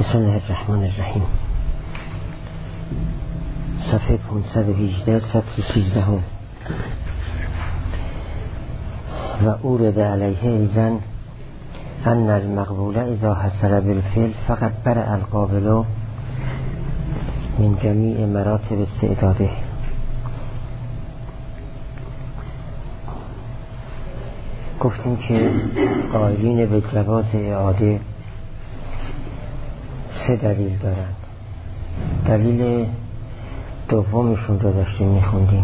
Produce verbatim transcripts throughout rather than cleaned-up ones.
بسم الله الرحمن الرحیم. صفحه پانصد و هجده سطر سیزده و اورد علیه ایزن ان المقبول اذا حصل بالفعل فقط برع القابل من جمیع مراتب استعداده. گفتیم که قائلین به جواز اعاده سه دلیل دارند. دلیل دومشون رو داشتیم میخوندیم.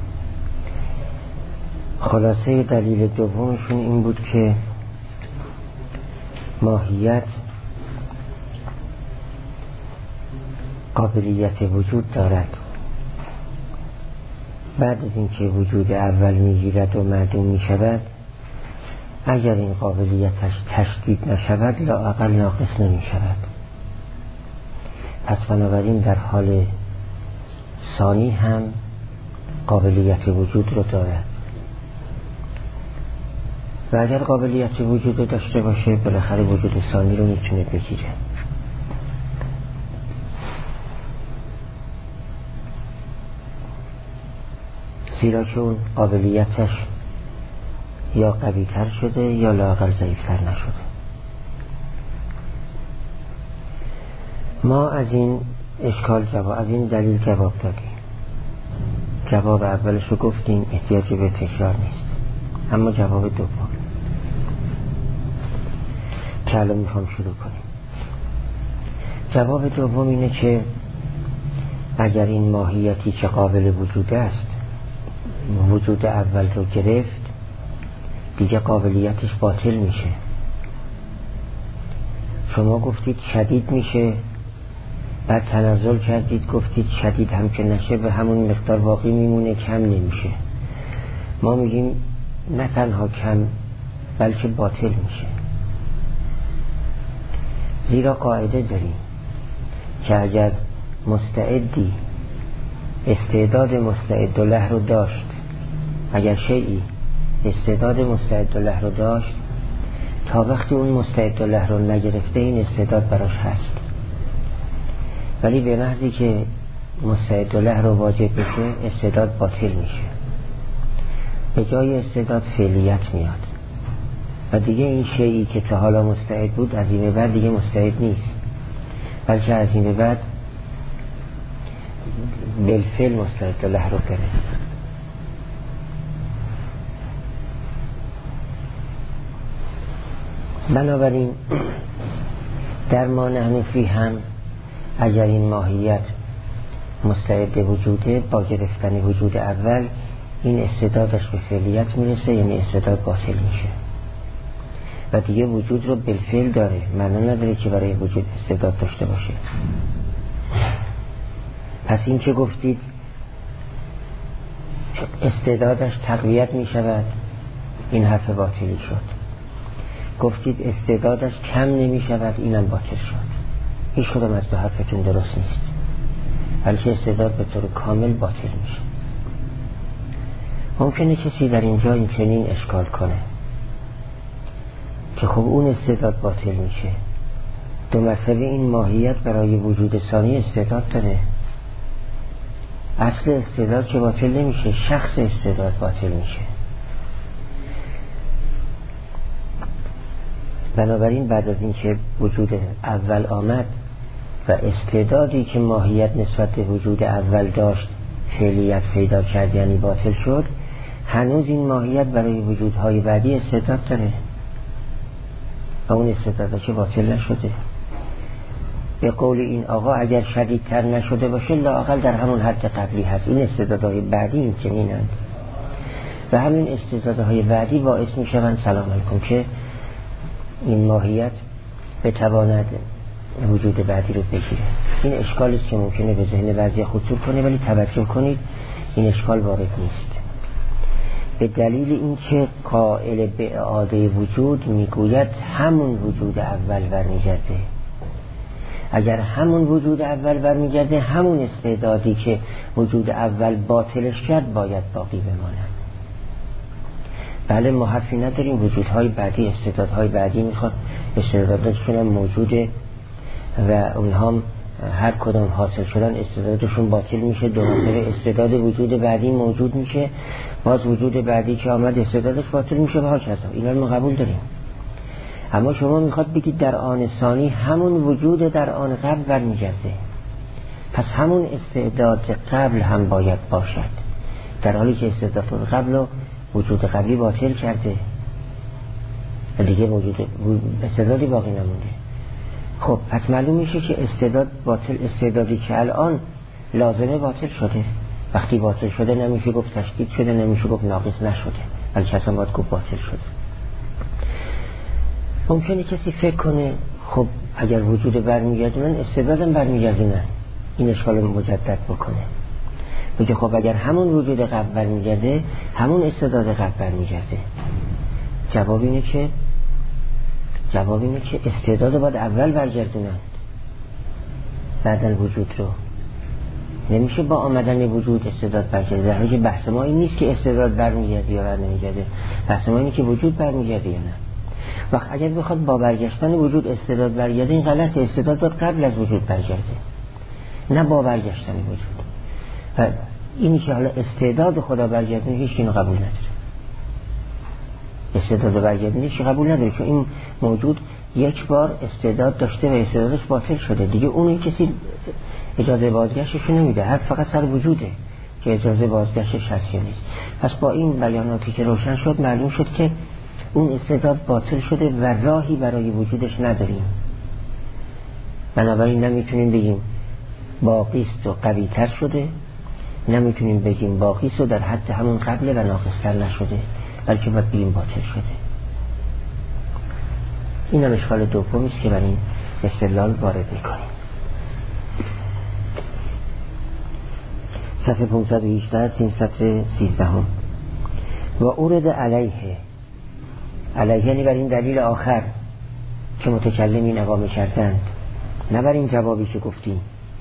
خلاصه دلیل دومشون این بود که ماهیت قابلیت وجود دارد. بعد از اینکه وجود اول میگیرد و معدوم میشود، اگر این قابلیتش تشدید نشود لااقل ناقص نمیشود. پس بنابراین در حال ثانی هم قابلیت وجود رو دارد و اگر قابلیت وجود رو داشته باشه بالاخره وجود ثانی رو میتونه بگیره. زیرا که اون قابلیتش یا قوی تر شده یا لااقل ضعیف تر نشده. ما از این اشکال جواب از این دلیل جواب دادیم. جواب اولش رو گفتیم، احتیاجی به تکرار نیست. اما جواب دوم که الان میخوام شروع کنیم. جواب دوم اینه که اگر این ماهیتی که قابل وجود است وجود اول رو گرفت، دیگه قابلیتش باطل میشه. شما گفتید شدید میشه، بعد تنزل کردید گفتید شدید هم که نشه به همون مقدار باقی میمونه، کم نمیشه. ما میگیم نه تنها کم بلکه باطل میشه. زیرا قاعده داریم که اگر مستعدی استعداد مستعد له رو داشت، اگر شیئی استعداد مستعد له رو داشت، تا وقتی اون مستعد له رو نگرفته این استعداد براش هست. ولی به محضی که مستعد له رو واجد بشه استعداد باطل میشه. به جای استعداد فعلیت میاد و دیگه این شیئی که تا حالا مستعد بود از این به بعد دیگه مستعد نیست، بلکه از این به بعد بالفعل مستعد له رو گرفت. بنابراین در ما نحن فی هم اگر این ماهیت مستعد وجوده، با گرفتن وجود اول این استعدادش به فعلیت میرسه، یعنی استعداد باطل میشه و دیگه وجود رو بالفعل داره، معنا نداره که برای وجود استعداد داشته باشه. پس این که گفتید استعدادش تقویت میشود، این حرف باطلی شد. گفتید استعدادش کم نمی شود، اینم باطل شد. هیچ کدام از دو حرفتون درست نیست، بلکه استعداد به طور کامل باطل میشه. ممکنه کسی در اینجا این چنین اشکال کنه که خب اون استعداد باطل میشه، دو مرتبه این ماهیت برای وجود ثانی استعداد داره. اصل استعداد که باطل نمیشه، شخص استعداد باطل میشه. بنابراین بعد از اینکه وجود اول آمد و استعدادی که ماهیت نسبت به وجود اول داشت فعلیت پیدا کرد، یعنی باطل شد، هنوز این ماهیت برای وجودهای بعدی استعداد داره و اون استعداد که باطل نشده. به قول این آقا اگر شدیدتر نشده باشه لااقل در همون حد قبلی هست. این استعدادهای بعدی این چنینند و همین استعدادهای بعدی باعث می شوند سلام علیکم که این ماهیت بتواند وجود بعدی رو بگیره. این اشکالی است که ممکنه به ذهن بعضی خطور کنه، ولی توجه کنید این اشکال وارد نیست. به دلیل اینکه قائل به اعاده وجود میگوید همون وجود اول برمیگرده. اگر همون وجود اول برمیگرده، همون استعدادی که وجود اول باطلش کرد باید باقی بماند. بله ما حرفی نداریم، وجودهای بعدی استعدادهای بعدی میخواد استعداداتشون هم موجوده و اونها هر کدام حاصل شدن استعدادشون باطل میشه، دوباره استعداد وجود بعدی موجود میشه، باز وجود بعدی که آمد استعدادش باطل میشه و هاکذا. اینا رو ما قبول داریم. اما شما میخواد بگید در آن ثانی همون وجود در آن قبل برمیگرده، پس همون استعداد قبل هم باید باشد، در حالی که استعداد قبل و وجود قبلی باطل کرده و دیگه وجود استعدادی باقی نمونده. خب پس معلوم میشه که استعداد باطل، استعدادی که الان لازمه باطل شده. وقتی باطل شده نمیشه گفت تشدید شده، نمیشه گفت ناقص نشده، بلکه اصلا باید گفت باطل شده. ممکنه کسی فکر کنه خب اگر وجود برمیگرده من استعدادم برمیگرده، نه، این اشکال مجدد بکنه، بگه خب اگر همون وجود قبل برمیگرده همون استعداد قبل برمیگرده. جواب اینه که جواب اینه که استعداد باید اول برگردونند بعدن وجود رو. نمیشه با آمدن وجود استعداد برگرده، در حالی که بحث ما این نیست که استعداد برمیگرده یا برنمیگرده، بحث ما اینه که وجود برمیگرده یا نه. وقت اگر بخواد با برگشتن وجود استعداد برگرده، این غلطه. استعداد باید قبل از وجود برگرده، نه با برگشتن وجود. و اینی که حالا استعداد خدا برگردن هیچ اینو قبول نداره. استعداد برگردن هیچ قبول نداره، چون این موجود یک بار استعداد داشته و استعدادش باطل شده، دیگه اون کسی اجازه بازگشتش نمیده، هر فقط سر وجوده که اجازه بازگشتش هست یا نیست. پس با این بیاناتی که روشن شد معلوم شد که اون استعداد باطل شده و راهی برای وجودش نداریم. بنابراین نمیتونیم بگیم باقیست و قوی تر شده، نمیتونیم بگیم باقیست و در حد همون قبله و ناقصتر نشده، بلکه باید بگیم باطل شده. این هم اشکال دومیست که برای این استدلال وارد میکنیم. صفحه پانصد و هجده سیم سطر سیزده هم. و اورد علیه، علیه یعنی بر این دلیل آخر که متکلمین اقامه کردند، نه بر این جوابی که گفتیم.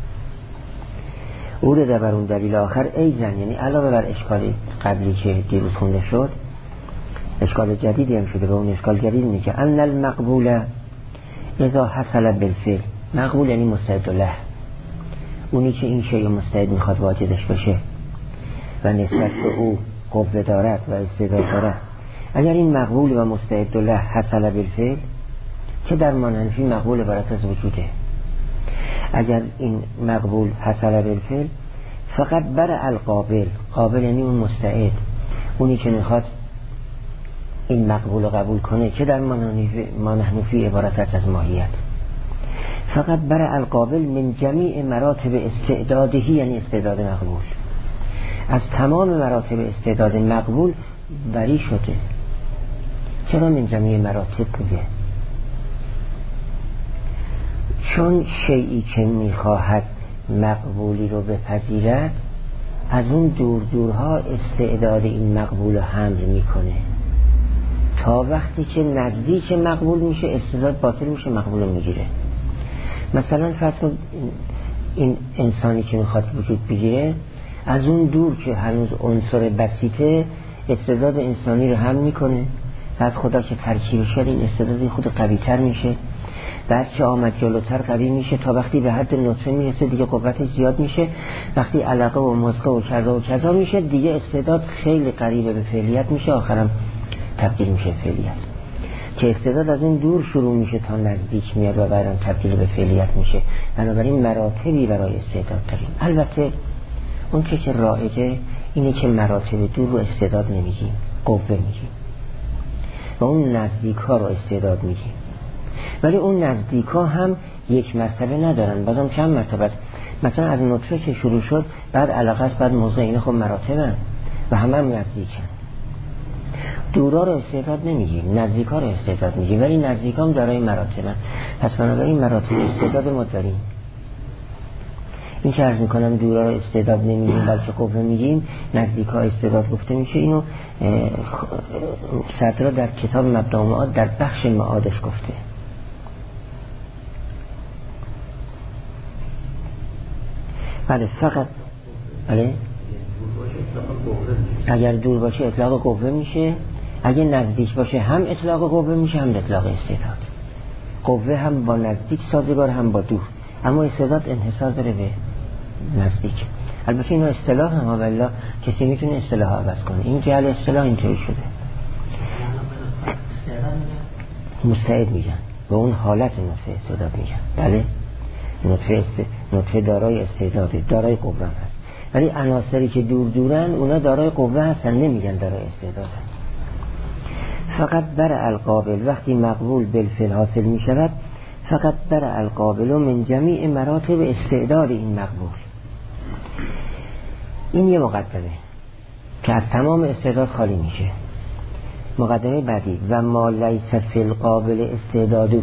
اورد بر اون دلیل آخر ایزن، یعنی علاوه بر اشکال قبلی که دیروز خونده شد، اشکال جدیدی هم شده. به اون اشکال جدید اینه که ان المقبول اذا حصل بالفعل، مقبول یعنی مستعد له، اونی که این شیء مستعد میخواد واجدش بشه و نسبت به او قوه دارد و استعداد دارد. اگر این مقبول و مستعد له حصل بالفعل، که در ماننفی مقبول عبارت از وجوده، اگر این مقبول حصل بالفعل فقط بر القابل، قابل یعنی اون مستعد، اونی که میخواد این مقبول قبول کنه، که در مانحنفی عبارت از ماهیت، فقط بر القابل من جمیع مراتب استعدادهی، یعنی استعداد مقبول، از تمام مراتب استعداد مقبول بری شده. چرا من جمیع مراتب بگه؟ چون شیئی که میخواهد مقبولی رو بپذیرد، از اون دور دورها استعداد این مقبول رو حمل میکنه، تا وقتی که نزدیک مقبول میشه استعداد باطل میشه، مقبول رو میگیره. مثلا فرض کن این انسانی که میخواد وجود بگیره، از اون دور که هنوز عنصر بسیطه استعداد انسانی رو حمل میکنه، بعد خدا که ترکیب شد این استعداد خود قوی تر میشه، بعد که آمد جلوتر قوی میشه تا وقتی به حد نطفه میرسه دیگه قوتش زیاد میشه، وقتی علقه و مزقه و کذا و کذا میشه دیگه استعداد خیلی قریب به فعلیت میشه، آخرم تبدیل میشه فعلیت. که استعداد از اون دور شروع میشه تا نزدیک میاد و بعدم تبدیل به فعلیت میشه. بنابراین مراتبی برای استعداد داریم. البته اون چه که رایجه اینه که مراتب دور رو استعداد نمیگیم، قوه میگیم، و اون نزدیک ها رو استعداد میگیم. ولی اون نزدیک ها هم یک مرتبه ندارن، بازم چند مرتبه. مثلا از نطفه که شروع شد، بعد علقه است، بعد موضع، اینا خب مراتبن و همه هم نزدیکن. دورا رو استعداد نمیگیم، نزدیک ها رو استعداد میگیم، ولی نزدیک هم دارای مراتبن. پس بنابراین مراتب استعداد ما داریم. این که عرض میکنم دورا رو استعداد نمیگیم بلکه قوه میگیم، نزدیک ها استعداد گفته میشه. اینو صدرا در کتاب مبدأ و معاد در بخش معادش گفته. بله فقط بله اگر دور باشه اطلاق قوه میشه، اگر نزدیک باشه هم اطلاق قوه میشه هم اطلاق استعداد. قوه هم با نزدیک سازگار هم با دور. اما استعداد انحصار داره به نزدیک. البته اینا اصطلاح هم ها، والله کسی میتونه اصطلاح ها عوض کنه. این جعل اصطلاح اینطوری شده. مستعد میگن، به اون حالت نطفه استعداد میگن. بله نطفه است... نطفه دارای استعداده، دارای قوه هست، ولی عناصری که دور دورن اونا دارای قوه هستن، نمیگن دارای استعداد هست. فقط بر القابل وقتی مقبول بالفعل حاصل میشود، فقط بر القابل و من جمیع مراتب استعداد این مقبول. این یه مقدمه که از تمام استعداد خالی میشه. مقدمه بعدی و ما لیس فی القابل استعداده،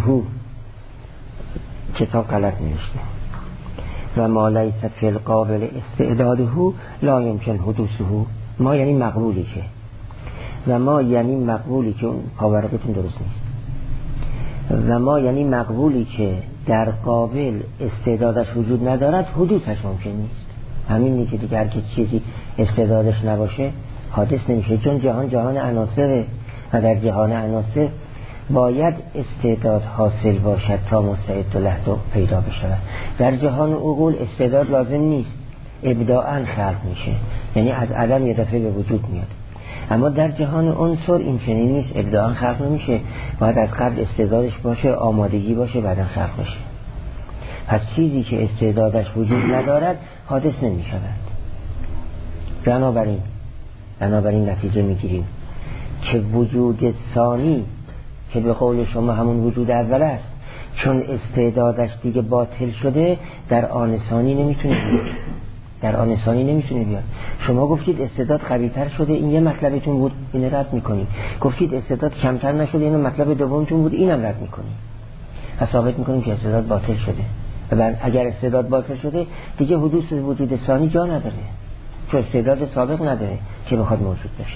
کتاب غلط نوشته، و ما لیس فی القابل استعداده لا یمکن حدوثه. ما یعنی مقبولی که، و ما یعنی مقبولی که، اون پاورقتون درست نیست، و ما یعنی مقبولی که در قابل استعدادش وجود ندارد حدوثش ممکن نیست. همین نیست که دیگه هر که چیزی استعدادش نباشه حادث نمیشه، چون جهان جهان عناصره و در جهان عناصر باید استعداد حاصل باشد تا مستعد و لحظه پیدا بشود. در جهان عقول استعداد لازم نیست، ابداعاً خلق میشه، یعنی از عدم یه دفعه به وجود میاد. اما در جهان عنصر این چنین نیست، ابداعاً خلق نمیشه، باید از قبل استعدادش باشه، آمادگی باشه، بعداً خلق بشه. پس چیزی که استعدادش وجود ندارد حادث نمیشود. بنابراین بنابراین نتیجه میگیریم که وجود ثانی که به قول شما همون وجود اول است، چون استعدادش دیگه باطل شده در آن ثانی نمیتونه بیاد. در آن ثانی نمیتونه بیاد. شما گفتید استعداد قوی‌تر شده، این یه مطلبتون بود، این رد میکنید. گفتید استعداد کمتر نشده، این مطلب دومتون بود، اینم رد میکنید. پس ثابت میکنیم که استعداد باطل شده. و اگر استعداد باطل شده دیگه حدوث وجود ثانی جا نداره، چون استعداد سابق نداره که بخواد موجود بشه.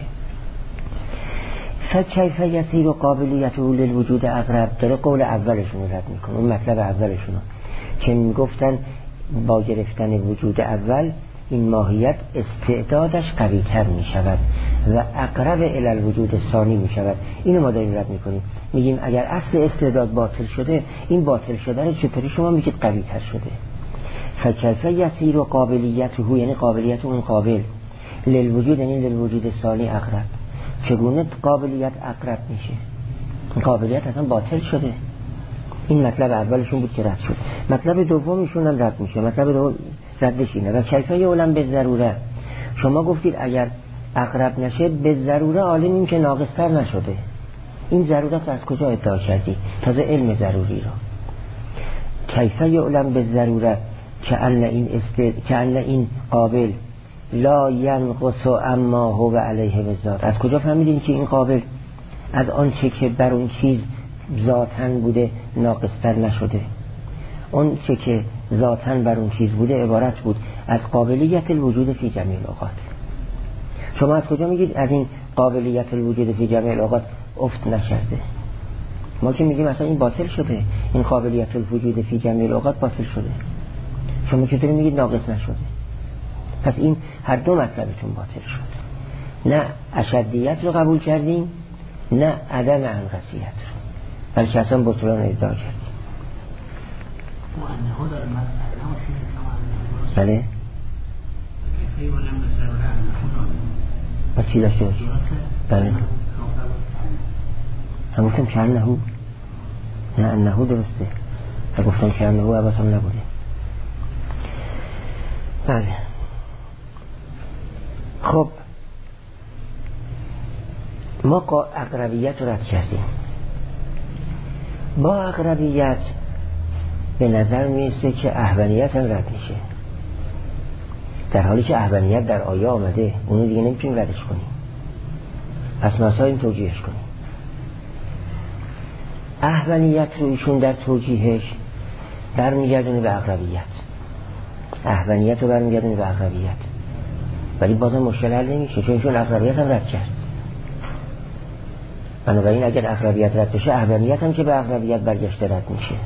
فکیف یسیر و قابلیت اول الوجود اقرب، داره قول اولشون رد میکنه، اون مطلب اولشون که میگفتن با گرفتن وجود اول این ماهیت استعدادش قوی تر میشود و اقرب الی الوجود ثانی میشود. اینو ما داریم رد میکنیم، میگیم اگر اصل استعداد باطل شده، این باطل شده رو چطوری شما میگید قوی تر شده؟ فکیف یسیر و قابلیت هو، یعنی قابلیت اون قابل، للوجود یعنی للوجود ثانی اقرب. چگونه قابلیت اقرب میشه؟ قابلیت اصلا باطل شده. این مطلب اولشون بود که رد شد. مطلب دومشون هم رد میشه. مطلب دوم ردش اینه و کیفیه اولم به ضروره. شما گفتید اگر اقرب نشه به ضروره عالم این که ناقصتر نشده. این ضرورت از کجا ادعا کردی؟ تازه علم ضروری را. کیفیه اولم به ضروره که ان این است که ان این قابل لا ینقص اما هو علیه بذات. از کجا فهمیدین که این قابل از آن چه که بر اون چیز ذاتاً بوده ناقصتر نشده؟ اون چه که ذاتاً بر اون چیز بوده عبارت بود از قابلیت الوجود فی جمیع الاوقات. شما از کجا میگید از این قابلیت الوجود فی جمیع الاوقات افت نشده؟ ما که میگیم مثلا این باطل شده، این قابلیت الوجود فی جمیع الاوقات باطل شده. شما چطوری میگید ناقص نشده؟ پس این هر دو مطلبتون باطل شد. نه اشدیت رو قبول کردیم، نه عدم انقصیت رو، بلکه اصلا بطلان ادعا کردیم. بله؟ با چی داشته باشید؟ بله هم گفتم که انهو، نه انهو درسته، هم گفتم که انهو عباس هم نبوده. بله خب ما اقربیت رو رد کردیم. با اقربیت به نظر میرسه که احوانیت هم رد میشه، در حالی که احوانیت در آیه آمده، اونو دیگه نمیتونیم ردش کنیم. پس ناساییم توجیهش کنیم. احوانیت رو ایشون در توجیهش برمیگردونه به اقربیت، احوانیت رو برمیگردونه به اقربیت، ولی بازم مشکل حل نمیشه، چون ایشون اقربیت هم رد کرد. بنابراین اگر اقربیت رد بشه، احوانیت هم که به اقربیت برگشته رد میشه.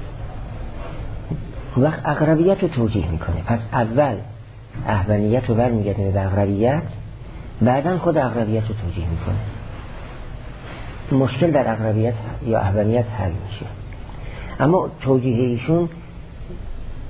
وقت اقربیت رو توجیه میکنه، پس اول احوانیت رو برمیگردونه به اقربیت، بعداً خود اقربیت رو توجیه میکنه. مشکل در اقربیت یا احوانیت حل میشه. اما توجیه ایشون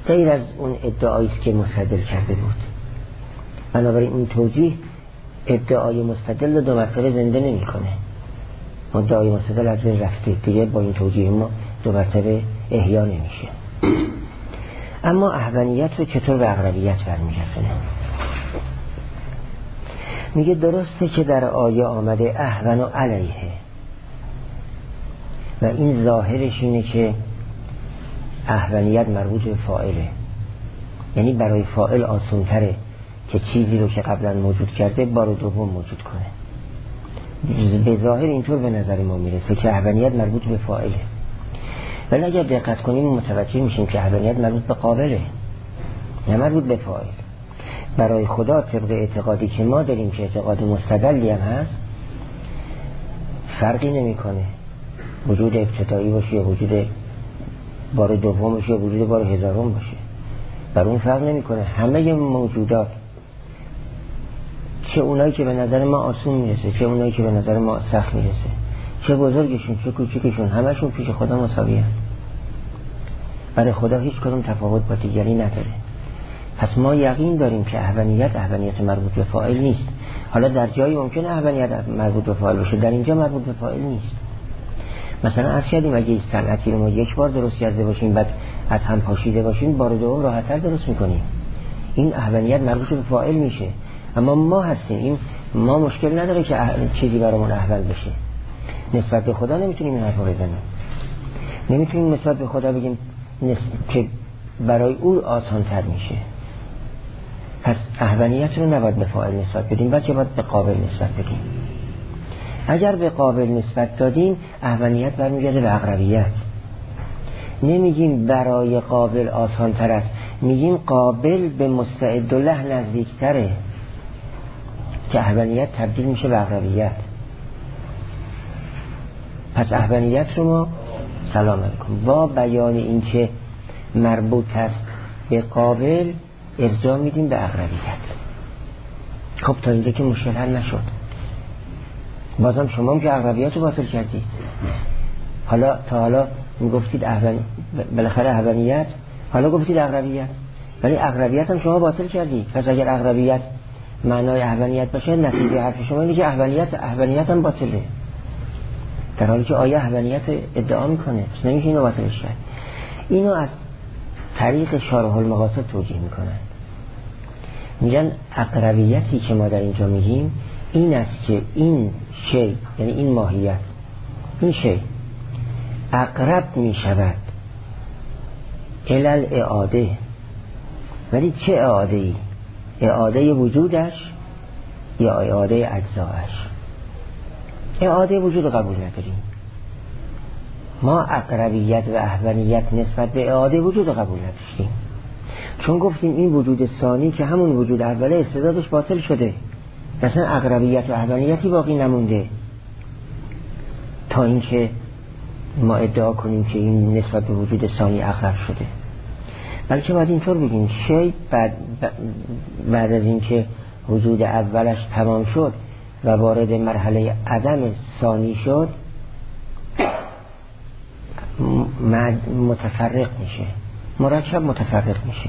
غیر از اون ادعایی است که مستدل کرده بود. بنابراین این توجیه ادعای مستدل رو دو مرتبه زنده نمی کنه. ادعای مستدل از بین رفته دیگه، با این توجیه ما دو مرتبه احیا نمیشه. اما احوانیت رو چطور به اقربیت برمیگردونه؟ میگه درسته که در آیه آمده احون و علیه و این ظاهرش اینه که احوانیت مربوط به فاعله، یعنی برای فاعل آسان تره که چیزی رو که قبلا موجود کرده بار دوم موجود کنه. به ظاهر اینطور به نظر ما میرسه که احوانیت مربوط به فاعله، ولی اگر دقت کنیم متوجه میشیم که احوانیت مربوط به قابله، نه مربوط به فاعل. برای خدا طبق اعتقادی که ما داریم که اعتقاد مستدلی هم هست، فرقی نمیکنه وجود ابتدایی باشه یا وجود بار دوم باشه یا وجود بار هزارم باشه، بر اون فرق نمیکنه. همه موجودات، چه اونایی که به نظر ما آسون میرسه، چه اونایی که به نظر ما سخت میرسه، چه بزرگشون چه کوچکشون، همشون پیش خدا مساوی هست. برای خدا هیچ کدوم تفاوت با دیگری نداره. پس ما یقین داریم که احوانیت احوانیت مربوط به فاعل نیست. حالا در جایی ممکنه احوانیت مربوط به فاعل باشه، در اینجا مربوط به فاعل نیست. مثلا عرض کردیم اگه صنعتی رو ما یک بار درست کرده باشیم بعد از هم پاشیده باشیم، بار دوم راحت‌تر درست میکنیم، این احوانیت مربوط به فاعل میشه. اما ما هستیم، این ما مشکل نداره که چیزی برامون احوال بشه. نسبت به خدا نمیتونیم این حرفا بزنیم، نمیتونیم نسبت به خدا بگیم که برای او آسان تر میشه. پس احوانیت رو نباید به فاعل نسبت بدیم، بلکه باید به قابل نسبت بدیم. اگر به قابل نسبت دادیم احوانیت برمیگرده به اقربیت. نمیگیم برای قابل آسان تر است، میگیم قابل به مستعد له نزدیک تره که احوانیت تبدیل میشه به اقربیت. پس احوانیت رو ما سلام علیکم با بیان این که مربوط است به قابل ارجاع میدیم به اقربیت. خب تا اینجا که مشکل حل نشد. بازم شما هم که اقربیت رو باطل کردید. حالا تا حالا میگفتید احوان، بالاخره احوانیت، حالا گفتید اقربیت، ولی اقربیت هم شما باطل کردید. پس اگر اقربیت معنای احوانیت باشه، نتیجه حرف شما اینه که احوانیت احوانیت هم باطله، در حالی که آیه احوانیت ادعا میکنه. پس نمیشه اینو باطلش کرد. اینو از طریق شارح المقاصد توجیه میکنن. میگن اقربیتی که ما در اینجا میگیم این است که این شی، یعنی این ماهیت، این شی اقرب میشود الال اعاده. ولی چه اعاده ای؟ اعاده وجودش یا اعاده اجزایش؟ اعاده وجود قبول نداریم ما. اقربیت و احوانیت نسبت به اعاده وجود قبول نداشتیم، چون گفتیم این وجود ثانی که همون وجود اوله استعدادش باطل شده، مثلا اقربیت و احوانیتی باقی نمونده تا اینکه ما ادعا کنیم که این نسبت به وجود ثانی اقرب شده. بلکه باید اینطور بگیم شی بعد, بعد از اینکه وجود اولش تمام شد و وارد مرحله عدم ثانی شد متفرق میشه، مرکب متفرق میشه،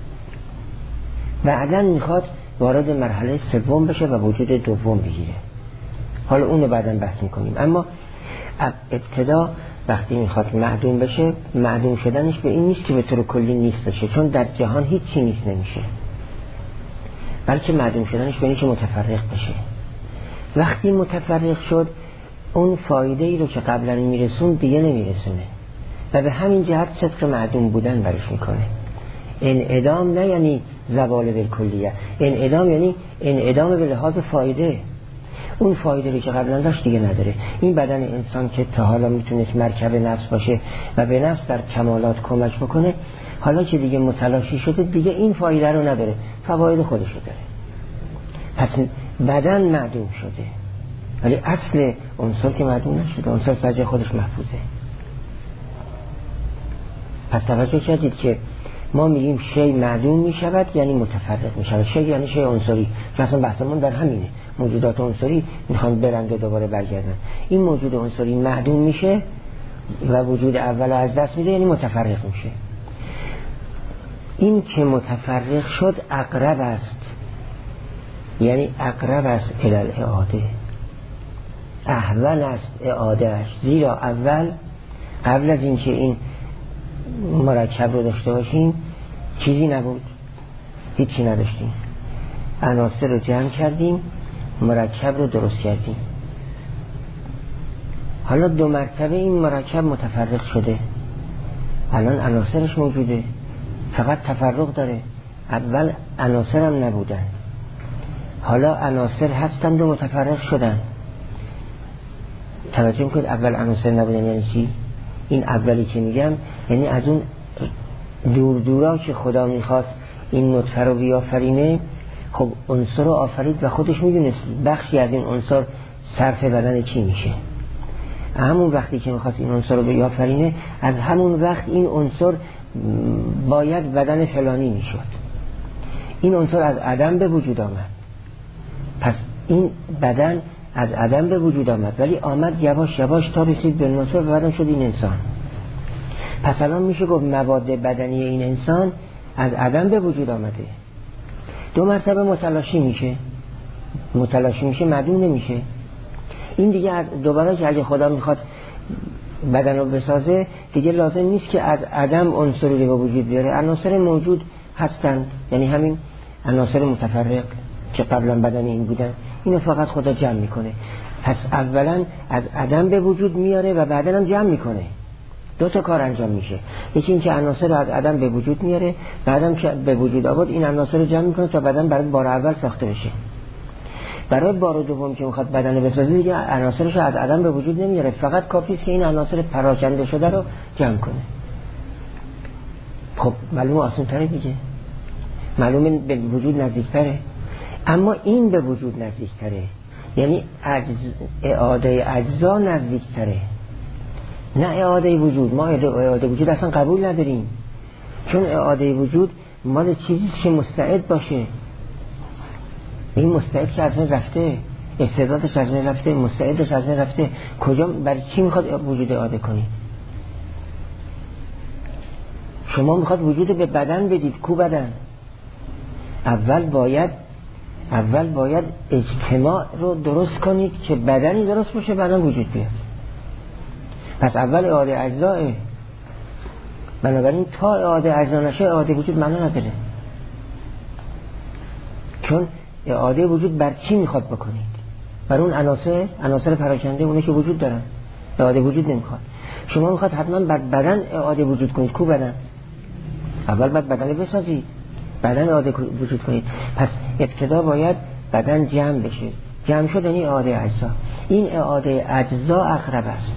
بعداً میخواد وارد مرحله سوم بشه و وجود دوم بگیره. حالا اونو بعداً بحث میکنیم. اما ابتدا وقتی میخواد معدوم بشه، معدوم شدنش به این نیست که به طور کلی نیست بشه، چون در جهان هیچ چی نیست نمیشه، بلکه معدوم شدنش به این که متفرق بشه. وقتی متفرق شد اون فایده ای رو که قبلا میرسون دیگه نمیرسونه و به همین جهت صدق معدوم بودن برش میکنه. انعدام نه یعنی زوال بالکلیه، انعدام یعنی انعدام به لحاظ فایده. اون فایده رو که قبلا داشت دیگه نداره. این بدن انسان که تا حالا میتونست مرکب نفس باشه و به نفس در کمالات کمک بکنه، حالا که دیگه متلاشی شده دیگه این فایده رو نداره، فواید خودش رو داره. پس بدن معدوم شده ولی اصل عنصر که معدوم نشده، عنصر سرجه خودش محفوظه. پس توجه کردید که ما میگیم شی معدوم میشود یعنی متفرق میشود. شی یعنی شی عنصری، مثلا بحثمون در همینه. موجودات عنصری میخوان برند و دوباره برگردن. این موجود عنصری معدوم میشه و وجود اول از دست میده یعنی متفرق میشه. این که متفرق شد اقرب است، یعنی اقرب است الی الاعاده، احول است اعادهش. زیرا اول قبل از اینکه این مرکب رو داشته باشیم چیزی نبود، هیچی نداشتیم، عناصر رو جمع کردیم، مرکب رو درست کردیم. حالا دو مرتبه این مرکب متفرق شده، الان عناصرش موجوده، فقط تفرق داره. اول عناصر هم نبودن، حالا عناصر هستند و متفرق شدن. توجه میکنید اول عناصر نبودن یعنی چی؟ این اولی که میگم یعنی از اون دور دورا که خدا میخواست این نطفه رو بیافرینه، خب عنصر رو آفرید و خودش میدونست بخشی از این عنصر صرف بدن کی میشه. همون وقتی که میخواست این عنصر رو بیافرینه، از همون وقت این عنصر باید بدن فلانی میشد. این عنصر از عدم به وجود آمد، پس این بدن از عدم به وجود آمد، ولی آمد یواش یواش تا رسید به عنصر و بعدم شد این انسان. پس الان میشه گفت مواد بدنی این انسان از عدم به وجود آمده، دو مرتبه متلاشی میشه، متلاشی میشه معدوم نمیشه. این دیگه از دوباره که اگه خدا میخواد بدن رو بسازه دیگه لازم نیست که از عدم عنصری به وجود بیاره، عناصر موجود هستند، یعنی همین عناصر متفرق که قبلا بدن این بودن، اینو فقط خدا جمع میکنه. پس اولا از عدم به وجود میاره و بعدا هم جمع میکنه. دو تا کار انجام میشه، یکی این که عناصر رو از عدم به وجود میاره، بعدم که به وجود آورد این عناصر رو جمع میکنه تا بدن برای بار اول ساخته بشه. برای بار دوم که میخواد بدن رو بسازه دیگه عناصرش رو از عدم به وجود نمیاره، فقط کافی است که این عناصر پراکنده شده رو جمع کنه. خب معلومه آسان تره دیگه، معلومه به وجود نزدیکتره. اما این به وجود نزدیکتره، یعنی اجز... اعاده اجزا نزدیکتره، نه اعاده وجود. ما اعاده وجود اصلا قبول نداریم، چون اعاده وجود مال چیزی که مستعد باشه. این مستعد که از من رفته، استعدادش از من رفته، مستعدش از من رفته، کجا برای چی میخواد وجود اعاده کنی؟ شما میخواد وجود به بدن بدید، کو بدن؟ اول باید اول باید اجتماع رو درست کنید که بدنی درست باشه بعدن وجود بیاد. پس اول اعاده اجزاه، بنابراین تا اعاده اجزا نشه اعاده وجود معنا نداره، چون اعاده وجود بر چی میخواد بکنید؟ بر اون عناصر عناصر پراکنده اونه که وجود دارن، اعاده وجود نمیخواد. شما میخواد حتما بر بدن اعاده وجود کنید، کو بدن؟ اول باید بدن بسازید، بدن اعاده وجود کنید. پس ابتدا باید بدن جمع بشه، جمع شد یعنی اعاده اجزا. این اعاده اجزا اقرب است،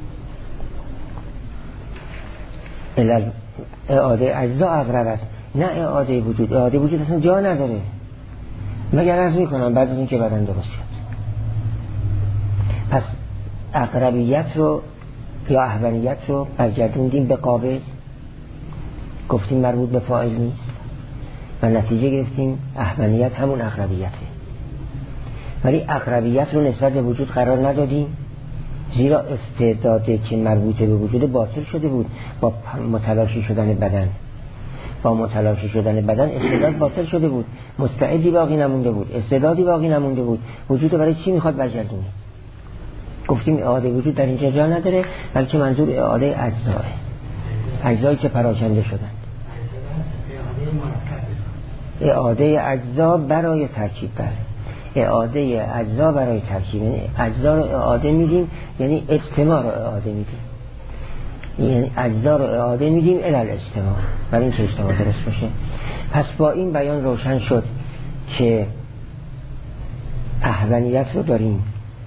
علل اعاده اجزا اقرب است، نه اعاده وجود. اعاده وجود اصلا جا نداره، مگر عرض میکنم بعد از این که بدن درست شد. پس اقربیت رو یا احوانیت رو برگردوندیم به قابل، گفتیم مربوط به فاعل نیست و نتیجه گرفتیم احوانیت همون اقربیته. ولی اقربیت رو نسبت به وجود قرار ندادیم، زیرا استعداده که مربوط به وجود باطل شده بود با متلاشی شدن بدن. با متلاشی شدن بدن استعداد باطل شده بود، مستعدی باقی نمونده بود، استعدادی باقی نمونده بود. وجود برای چی میخواد برگردونی؟ گفتیم اعاده وجود در اینجا جا نداره، بلکه منظور اعاده اجزاه، اجزایی که پراکنده شدن. اعاده اجزا برای ترکیب، بر اعاده اجزا برای ترکیب، یعنی اجزا رو اعاده میدیم، یعنی اجتماع رو اعاده میدیم، یعنی اجزا رو اعاده میدیم الی الاجتماع، برای این که اجتماع درست باشه. پس با این بیان روشن شد که احوانیت رو داریم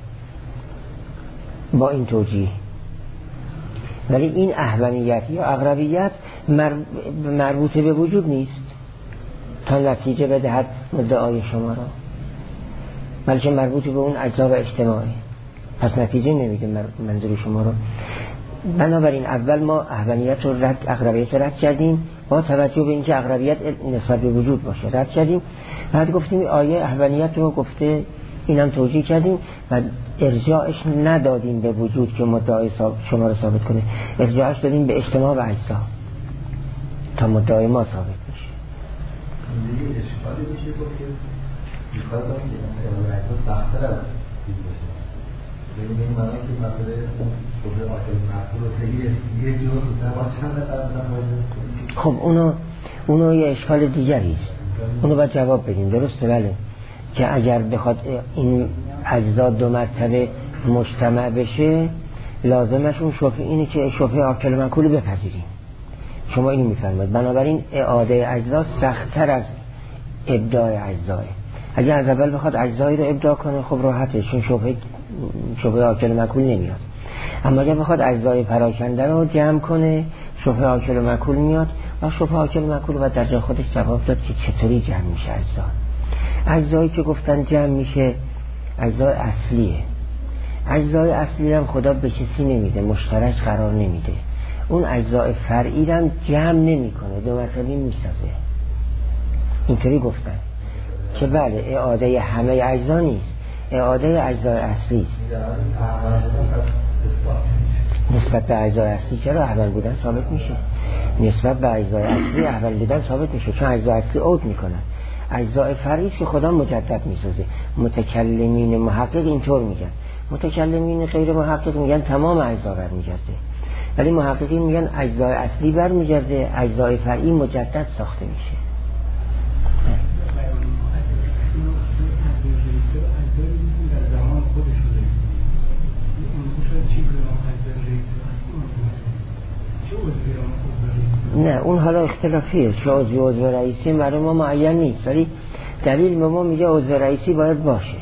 با این توجیه، ولی این احوانیت یا اقربیت مربوطه به وجود نیست تا نتیجه بدهد مدعای شما را، بلکه مربوط به اون اجزا و اجتماعی، پس نتیجه نمیده منظور شما را. بنابراین اول ما احوانیت رو رد، اقربیت رو رد کردیم با توجه به اینکه اقربیت نسبت به وجود باشه، رد کردیم. بعد گفتیم آیه احوانیت رو گفته، اینم توجیه کردیم و ارجاعش ندادیم به وجود که مدعای شما رو ثابت کنه، ارجاعش دادیم به اجتماع و اجزا تا مدعای ما ثابت میشه. دیگه اشکالی میشه گفت که اشکال داریم که اعلایت سخت‌تر از چیز باشه. ببینید این معنی که مسئله شبه آکل معقول رو خیلی یه جور زودتر با چند نفر. خب اونو اونو یه اشکال دیگری است. اونو باید جواب بدیم. درسته بله که اگر بخواد این اجزا دو مرتبه مجتمع بشه لازمش اون شبه اینه که شبه آکل معقول بپذیریم. شما اینو میفرمایید. بنابراین اعاده اجزا سخت‌تر از ابداع اجزاه. اگر از اول بخواد اجزایی رو ابداع کنه خب راحته چون شبه شبه آکل معقول نمیاد. اما اگر بخواد اجزای پراکنده رو جمع کنه شبه آکل معقول میاد و شبه آکل معقول و در جای خودش جواب داد که چطوری جمع میشه اجزا. اجزایی که گفتن جمع میشه اجزای اصلیه. اجزای اصلی هم خدا به کسی نمیده، مشترک قرار نمیده. اون اجزای فرعی هم جمع نمیکنه، دو مرتبه میسازه. اینطوری گفتن که بله اعاده همه اجزا نیست، اعاده اجزای اصلی است. نسبت به اجزای اصلی چرا اول بودن ثابت میشه؟ نسبت به اجزای اصلی اول بودن ثابت میشه چون اجزای اصلی عود میکنن. اجزای فرعی که خدا مجدد میسازه. متکلمین محقق اینطور میگن، متکلمین غیر محقق میگن تمام اجزا برمیگرده، ولی محققین میگن اجزای اصلی برمیگرده، اجزای فرعی مجدد ساخته میشه. نه اون حالا اختلافیه، چه عضو عضو رئیسی برای ما معین نیست، ولی دلیل به ما میگه عضو رئیسی باید باشه.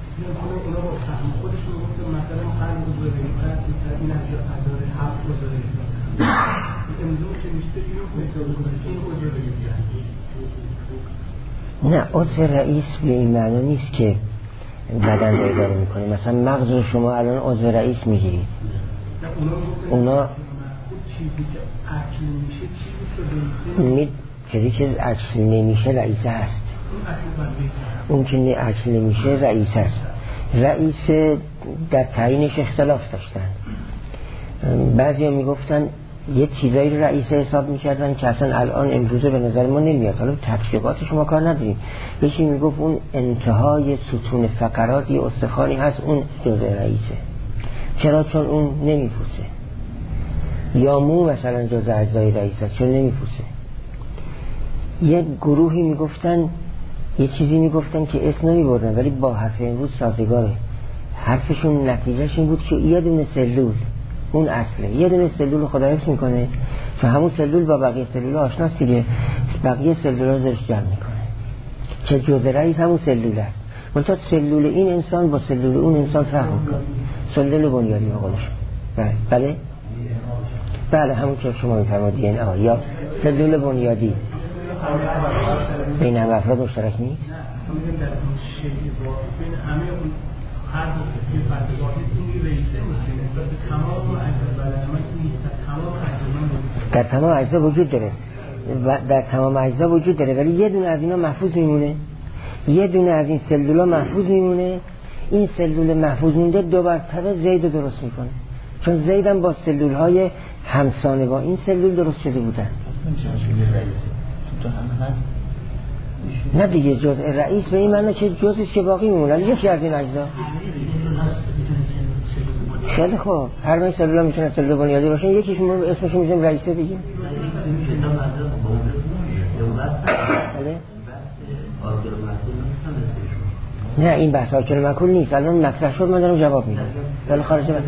نه عضو رئیس به این معنی نیست که بدن رو اداره میکنه. مثلا مغز رو شما الان عضو رئیس میگیرید، اونا می چیزی که اکل نمیشه رئیس هست، اون که اکل نمیشه رئیس هست. رئیس در تعیینش اختلاف داشتن. بعضی ها میگفتن یه چیزایی رو رئیس حساب میکردن که اصلا الان امروزه به نظر ما نمیاد، حالا تطبیقاتش ما کار نداریم. یکی میگفت اون انتهای ستون فقرات یه استخوانی هست اون جزء رئیسه. چرا؟ چون اون نمیپوسه. یا مو مثلا جزء اجزای رئیس هست چون نمیپوسه. یه گروهی میگفتن یه چیزی میگفتن که اسم نمیبردن ولی با حرف امروز سازگاره. حرفشون نتیجهش این بود که یه دونه سلول اون اصله، یه دونه سلول خدا حفظ میکنه چون همون سلول با بقیه سلول آشناست دیگه، بقیه سلول رو درش جمع میکنه که جزء رئیس همون سلول است. منتها سلول این انسان با سلول اون انسان فرق میکنه. سلول بنیادی به قولشون. بله بله بله همون که شما میفرمایید دی ان ای یا سلول بنیادی بین همه افراد مشترک نیست. در تمام اجزا وجود داره و در تمام اجزا وجود داره ولی یه دونه از اینا محفوظ میمونه، یه دونه از این سلولا محفوظ میمونه. این سلول محفوظ مونده دو مرتبه زید رو درست میکنه چون زید هم با سلول های همسانه با این سلول درست شده بودن. نه دیگه جزء رئیس به این معنی که جزءش که باقی میمونن یکی از این اجزا. خیلی خوب هر من سلول ها میتونن سلول بنیادی باشن، یکیشون اسمشون میزنیم رئیسه دیگه. نه این بحث آکل معقول نیست. الان مطرح شد من دارم جواب میدم ولی خارج من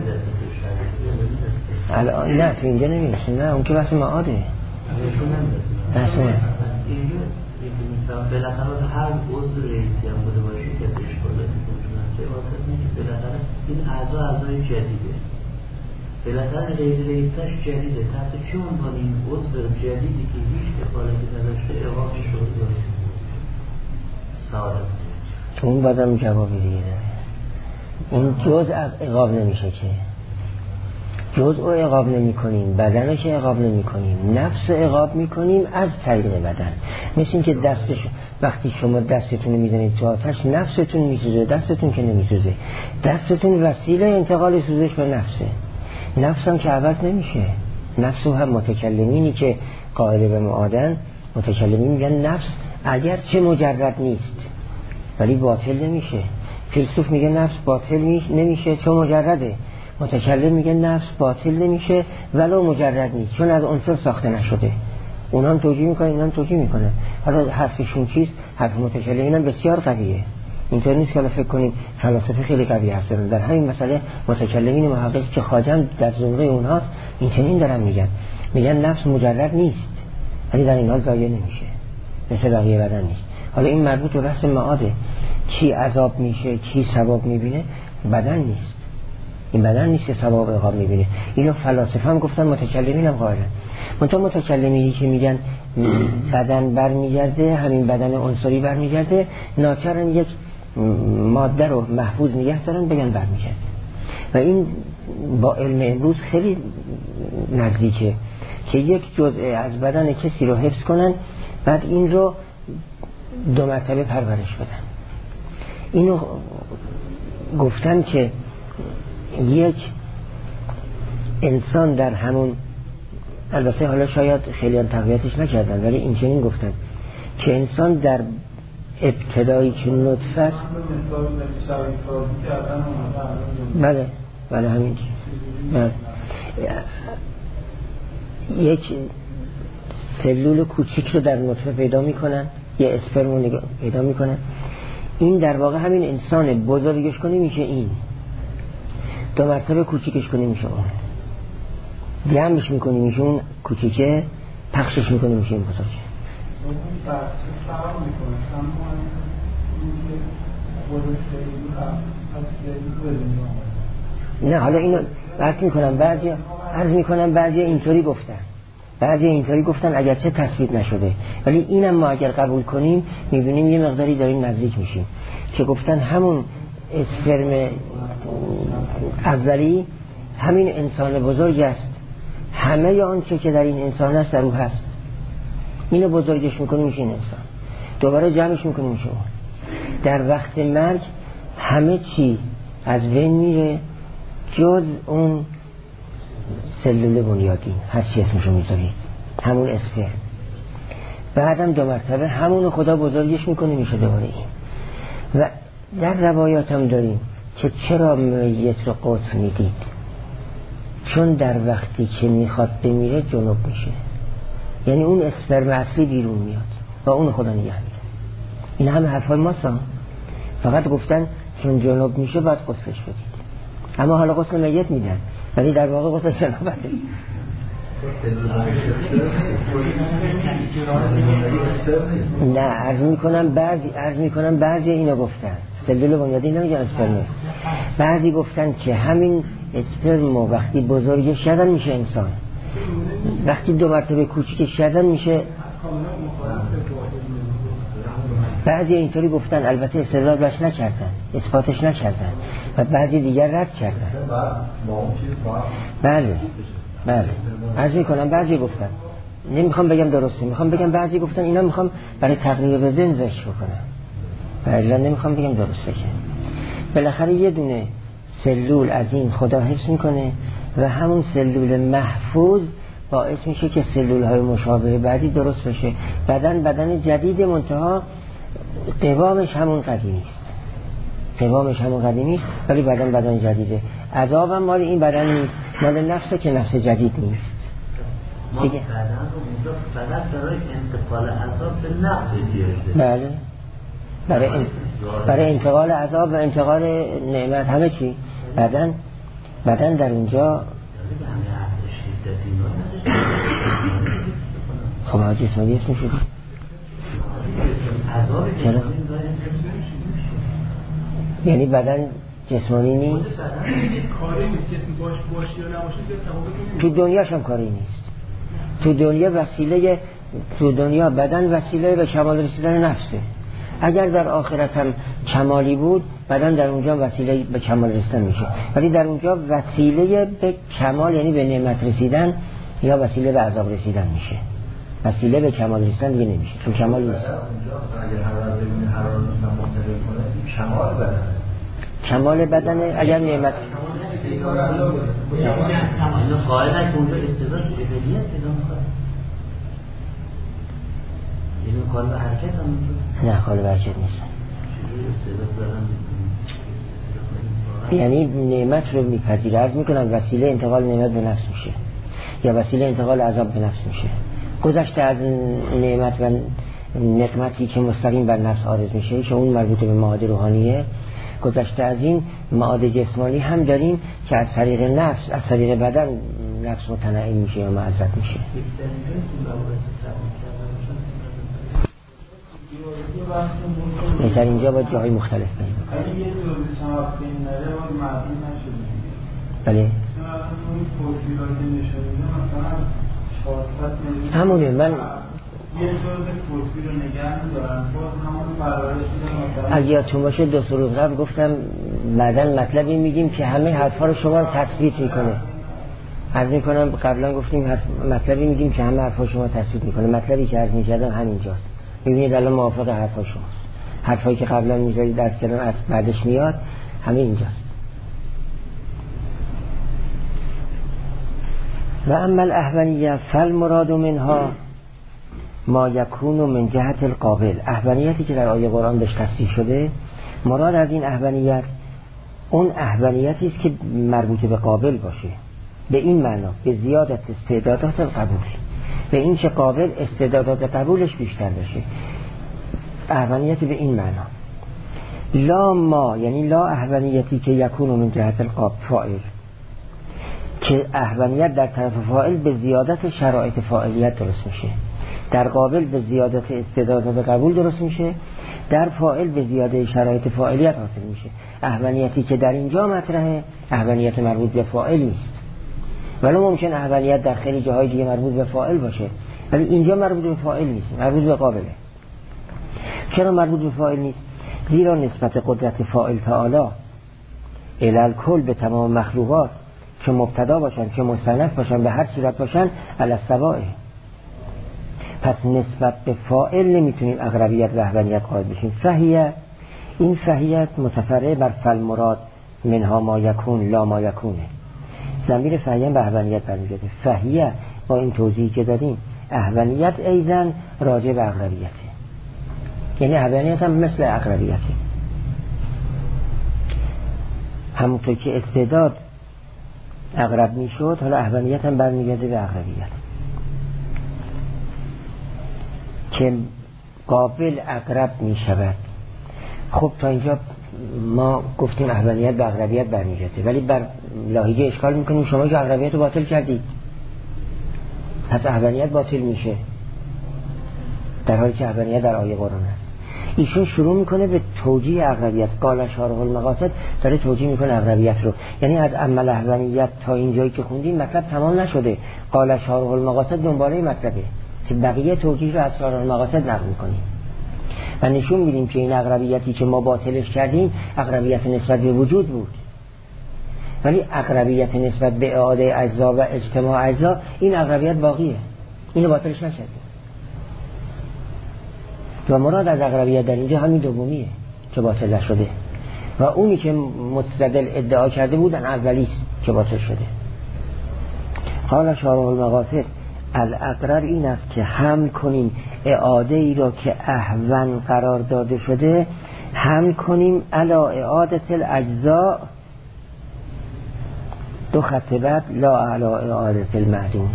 الان نه تو اینجا نمیرسه. نه اون که بحث معاده بحث نه بالاخره هر عضو رئیسی هم بوده باشه که اشکالاتی میتونن چه واسه اینکه بالاخره این اعضا اعضای جدیده، بالاخره غیر رئیسش جدیده، تحت چه عنوان این عضو جدیدی که هیچ دخالتی نداشته اقامه شد داره سوالت تو اون بازم جوابی دیگه داره. اون جزء از اقاب نمیشه که جزء رو اقاب نمی کنیم، بدنش اقاب نمی کنیم، نفس اقاب می کنیم از طریق بدن. مثل این که دستش وقتی شما دستتون رو میزنید تو آتش نفستون میسوزه، دستتون که نمیسوزه. دستتون وسیله انتقال سوزش به نفسه. نفس هم که عوض نمیشه. نفس هم متکلمینی که قائل به معادن، متکلمین میگن نفس اگر چه مجرد نیست ولی باطل نمیشه. فیلسوف میگه نفس باطل نمیشه چون مجرده، متکلم میگه نفس باطل نمیشه ولو مجرد نیست چون از عنصر ساخته نشده. اونا هم توجیه میکنن، اینا هم توجیه میکنن. حالا حرفشون چیست؟ حرف متکلمین هم بسیار قویه. اینطور نیست که الان فکر کنیم فلاسفه خیلی قوی هستن. در همین مسئله متکلمین محقق که خواجه در زمره اونهاست این چنین دارن میگن، میگن نفس مجرد نیست ولی در این حال ضایع نمیشه، مثل بقیه بدن نیست. حالا این مربوط به بحث معاده، کی عذاب میشه کی ثواب میبینه، بدن نیست. این بدن نیست که ثواب عقاب میبینه. اینو فلاسفه هم گفتن، متکلمین هم قائلن. منتها متکلمینی که میگن بدن برمیگرده، همین بدن عنصری برمیگرده، ناچارن یک ماده رو محفوظ نگه دارن بگن برمیگرده. و این با علم امروز خیلی نزدیکه که یک جزء از بدن کسی رو حفظ کنن بعد این رو دو مرتبه پرورش بدن. اینو گفتن که یک انسان در همون، البته حالا شاید خیلی هم تقویتش نکردن ولی این چنین گفتن که انسان در ابتدایی که نطفه است، بله بله همین بله. یک سلول کوچیک رو در نطفه پیدا میکنن، یه اسپرم رو پیدا میکنن، این در واقع همین انسان، بزرگش کنی میشه این، دو مرتبه کوچیکش کنی میشه اون، جمعش میکنی میشه اون کوچیکه، پخشش میکنی میشه این بزرگه. نه حالا اینو بحث میکنم، بعضی عرض میکنم بعضی اینطوری گفتن، بعضی اینطوری گفتن اگرچه تثبیت نشده، ولی اینم ما اگر قبول کنیم میبینیم یه مقداری داریم نزدیک میشیم که گفتن همون اسپرم اولی همین انسان بزرگ است، همه آنچه که در این انسان است در او هست، اینو بزرگش میکنیم میشه این انسان، دوباره جمعش میکنیم میشه اون. در وقت مرگ همه چی از بین میره جز اون سلول بنیادین، هر چی اسمشو میذارید، همون اسپرم. بعدم دو مرتبه همون خدا بزرگش میکنه میشه دوباره این. و در روایات هم داریم که چرا میت رو قطع میدید، چون در وقتی که میخواد بمیره جنوب میشه، یعنی اون اسپرم اصلی بیرون میاد و اون خدا نگه میده. این همه حرفای ماست، فقط گفتن چون جنوب میشه باید قطعش بدید، اما حالا قطع میت میدن ولی در واقع قطع جنوبته. نه عرض میکنم بعضی عرض میکنم بعضی اینو گفتن سلول بنیادی نمیگن اسپرم، بعضی گفتن که همین اسپرم وقتی بزرگش کردن میشه انسان، وقتی دو مرتبه کوچیکش کردن میشه. بعضی اینطوری گفتن، البته استدلالش نکردن، اثباتش نکردن و بعضی دیگر رد کردن. بله بله عرض میکنم بعضی گفتن، نمیخوام بگم درسته، میخوام بگم بعضی گفتن، اینا میخوام برای تقریب به ذهن ذکر بکنم، بله نمیخوام بگم درسته. که بالاخره یه دونه سلول از این خدا حفظ میکنه و همون سلول محفوظ باعث میشه که سلول های مشابه بعدی درست بشه. بدن بدن جدید، منتها قوامش همون قدیمی است، قوامش همون قدیمی است ولی بدن بدن جدیده. عذاب هم مال این بدن نیست، مال نفسه که نفس جدید نیست دیگه. فقط برای انتقال عذاب به نفس دیگه، بله برای ان... برای انتقال عذاب و انتقال نعمت، همه چی بدن بدن در اونجا. خب ها جسمانی اسم شدی چرا؟ یعنی بدن جسمانی نیست؟ تو دنیاش هم کاری نیست. تو دنیا وسیله، تو دنیا بدن وسیله به کمال رسیدن نفسه. اگر در آخرت هم کمالی بود، بدن در اونجا وسیله به کمال رسیدن میشه، ولی در اونجا وسیله به کمال یعنی به نعمت رسیدن یا وسیله به عذاب رسیدن میشه. وسیله به کمال رسیدن دیگه نمیشه چون کمال نیست. کمال بدن کمال بدن اگر نعمت اینو قائل که اونجا استعداد ابدیت پیدا می‌کنه. قالب حرکت هم نه قالب حرکت نیست. یعنی نعمت رو میپذیره. عرض میکنم وسیله انتقال نعمت به نفس میشه یا وسیله انتقال عذاب به نفس میشه. گذشته از نعمت و نقمتی که مستقیم بر نفس عارض میشه که اون مربوط به معاد روحانیه، گذشته از این معاد جسمانی هم داریم که از طریق نفس، از طریق بدن نفس متنعم میشه یا معزز میشه. در اینجا با جای مختلف بگیم. اگه یه جوری چهار فیلم نره باید معدوم نشده. بله همونه. من یه جوز پرسی رو نگه می‌دارن باز همون پرورش میدن. اگه یادتون باشه دو سه روز قبل گفتم بعداً مطلبی میگیم که همه حرفا رو شما رو تثبیت میکنه. عرض میکنم قبلا گفتیم حرف مطلبی میگیم که همه حرفا شما تثبیت میکنه. مطلبی که عرض میکردم همینجاست. میبینید الان موافق حرفا شماست. حرفایی که قبلا میذارید درس کردن از بعدش میاد همه اینجاست. و اما الاحونیه فالمراد منها ما یکون من جهت القابل. احونیتی که در آیه قرآن بهش تصریح شده، مراد از این احونیت اون احونیتی است که مربوط به قابل باشه، به این معنا به زیادت استعدادات قبول، به این که قابل استعدادات قبولش بیشتر بشه. احونیتی به این معنا. لا ما یعنی لا احونیتی که یکون من جهت القابل فاعل، که احونیت در طرف فاعل به زیادت شرایط فاعلیت درست میشه، در قابل به زیادت استعدادات قبول درست میشه، در فاعل به زیاده شرایط فاعلیت حاصل میشه. احونیتی که در اینجا مطرحه احونیت مربوط به فاعل نیست، ولی ممکن احونیت در خیلی جاهای دیگه مربوط به فاعل باشه، ولی اینجا مربوط به فاعل نیست، مربوط به قابله. چرا مربوط به فاعل نیست؟ زیرا نسبت قدرت فاعل تعالی الی الکل به تمام مخلوقات که مبتدا باشن که مستأنف باشن به هر صورت باشن علی السواء. پس نسبت به فاعل نمیتونیم اقربیت و احونیت قائل بشیم. فهیه این فهیت متفرع بر فالمراد منها ما یکون لا ما یکونه. ضمیر فهیه به احونیت برمیگرده. فهیه با این توضیحی که دادیم احونیت ایضا راجع به اقربیته، یعنی احونیت هم مثل اقربیته. همونطور که استعداد اقرب میشد حالا احونیت هم برمیگرده به اقربیت، که قابل اقرب می شود. خب تا اینجا ما گفتیم احونیت به اقربیت برمیگرده، ولی بر لاحیجه اشکال میکنیم شما که اقربیت رو باطل کردید پس احونیت باطل میشه، در حالی که احونیت در آیه قرآن است. ایشون شروع میکنه به توجیه اقربیت. قال شارح المقاصد داره توجیه میکنه اقربیت رو، یعنی از عمل احونیت تا اینجایی که خوندیم مطلب تمام نشده. قال شارح المقاصد دنباله مطلبه که بقیه توجیه رو از شارح المقاصد نقل میکنیم و نشون میدیم که این اقربیتی که ما باطلش کردیم اقربیت نسبت به وجود بود، ولی اقربیت نسبت به اعاده اجزا و اجتماع اجزا این اقربیت باقیه، اینو باطلش نکردیم. و مراد از اقربیت در اینجا همین دومیه که باطل شده و اونی که مستدل ادعا کرده بودن اولیست که باطل شده. حالا شارح المقاصد الاقرار این است که حمل کنیم اعاده ای را که احون قرار داده شده حمل کنیم علا اعادت الاجزاء دو خط بعد لا علا اعادت المعدوم.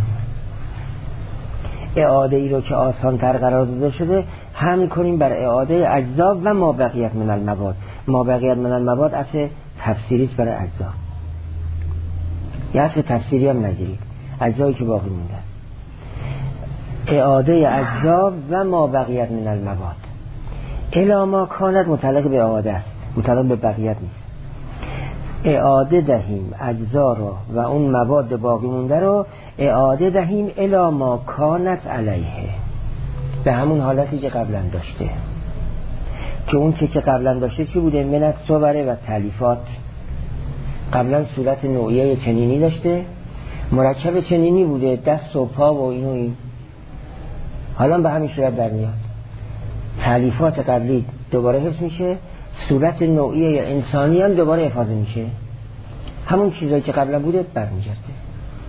اعاده ای را که آسان تر قرار داده شده حمل کنیم بر اعاده اجزا و ما بقیت من المواد. ما بقیت من المواد اصل تفسیری است برای اجزا، یا اصل تفسیری هم نگیرید، اجزایی که باقی موندن. اعاده اجزا و ما بقیت من المواد. الا ما کانت متعلق به اعاده است، متعلق به بقیت نیست. اعاده دهیم اجزا را و اون مواد باقی مونده را اعاده دهیم الا ما کانت علیه، به همون حالتی که قبلا داشته. که اون که که قبلا داشته چی بوده؟ منت صوره و تالیفات. قبلا صورت نوعیه چنینی داشته، مرکب چنینی بوده، دست و پا و اینو این، حالا به همین صورت در میاد. تالیفات قبلی دوباره حفظ میشه، صورت نوعیه انسانی هم دوباره افاده میشه، همون چیزایی که قبلا بوده برمیگرده.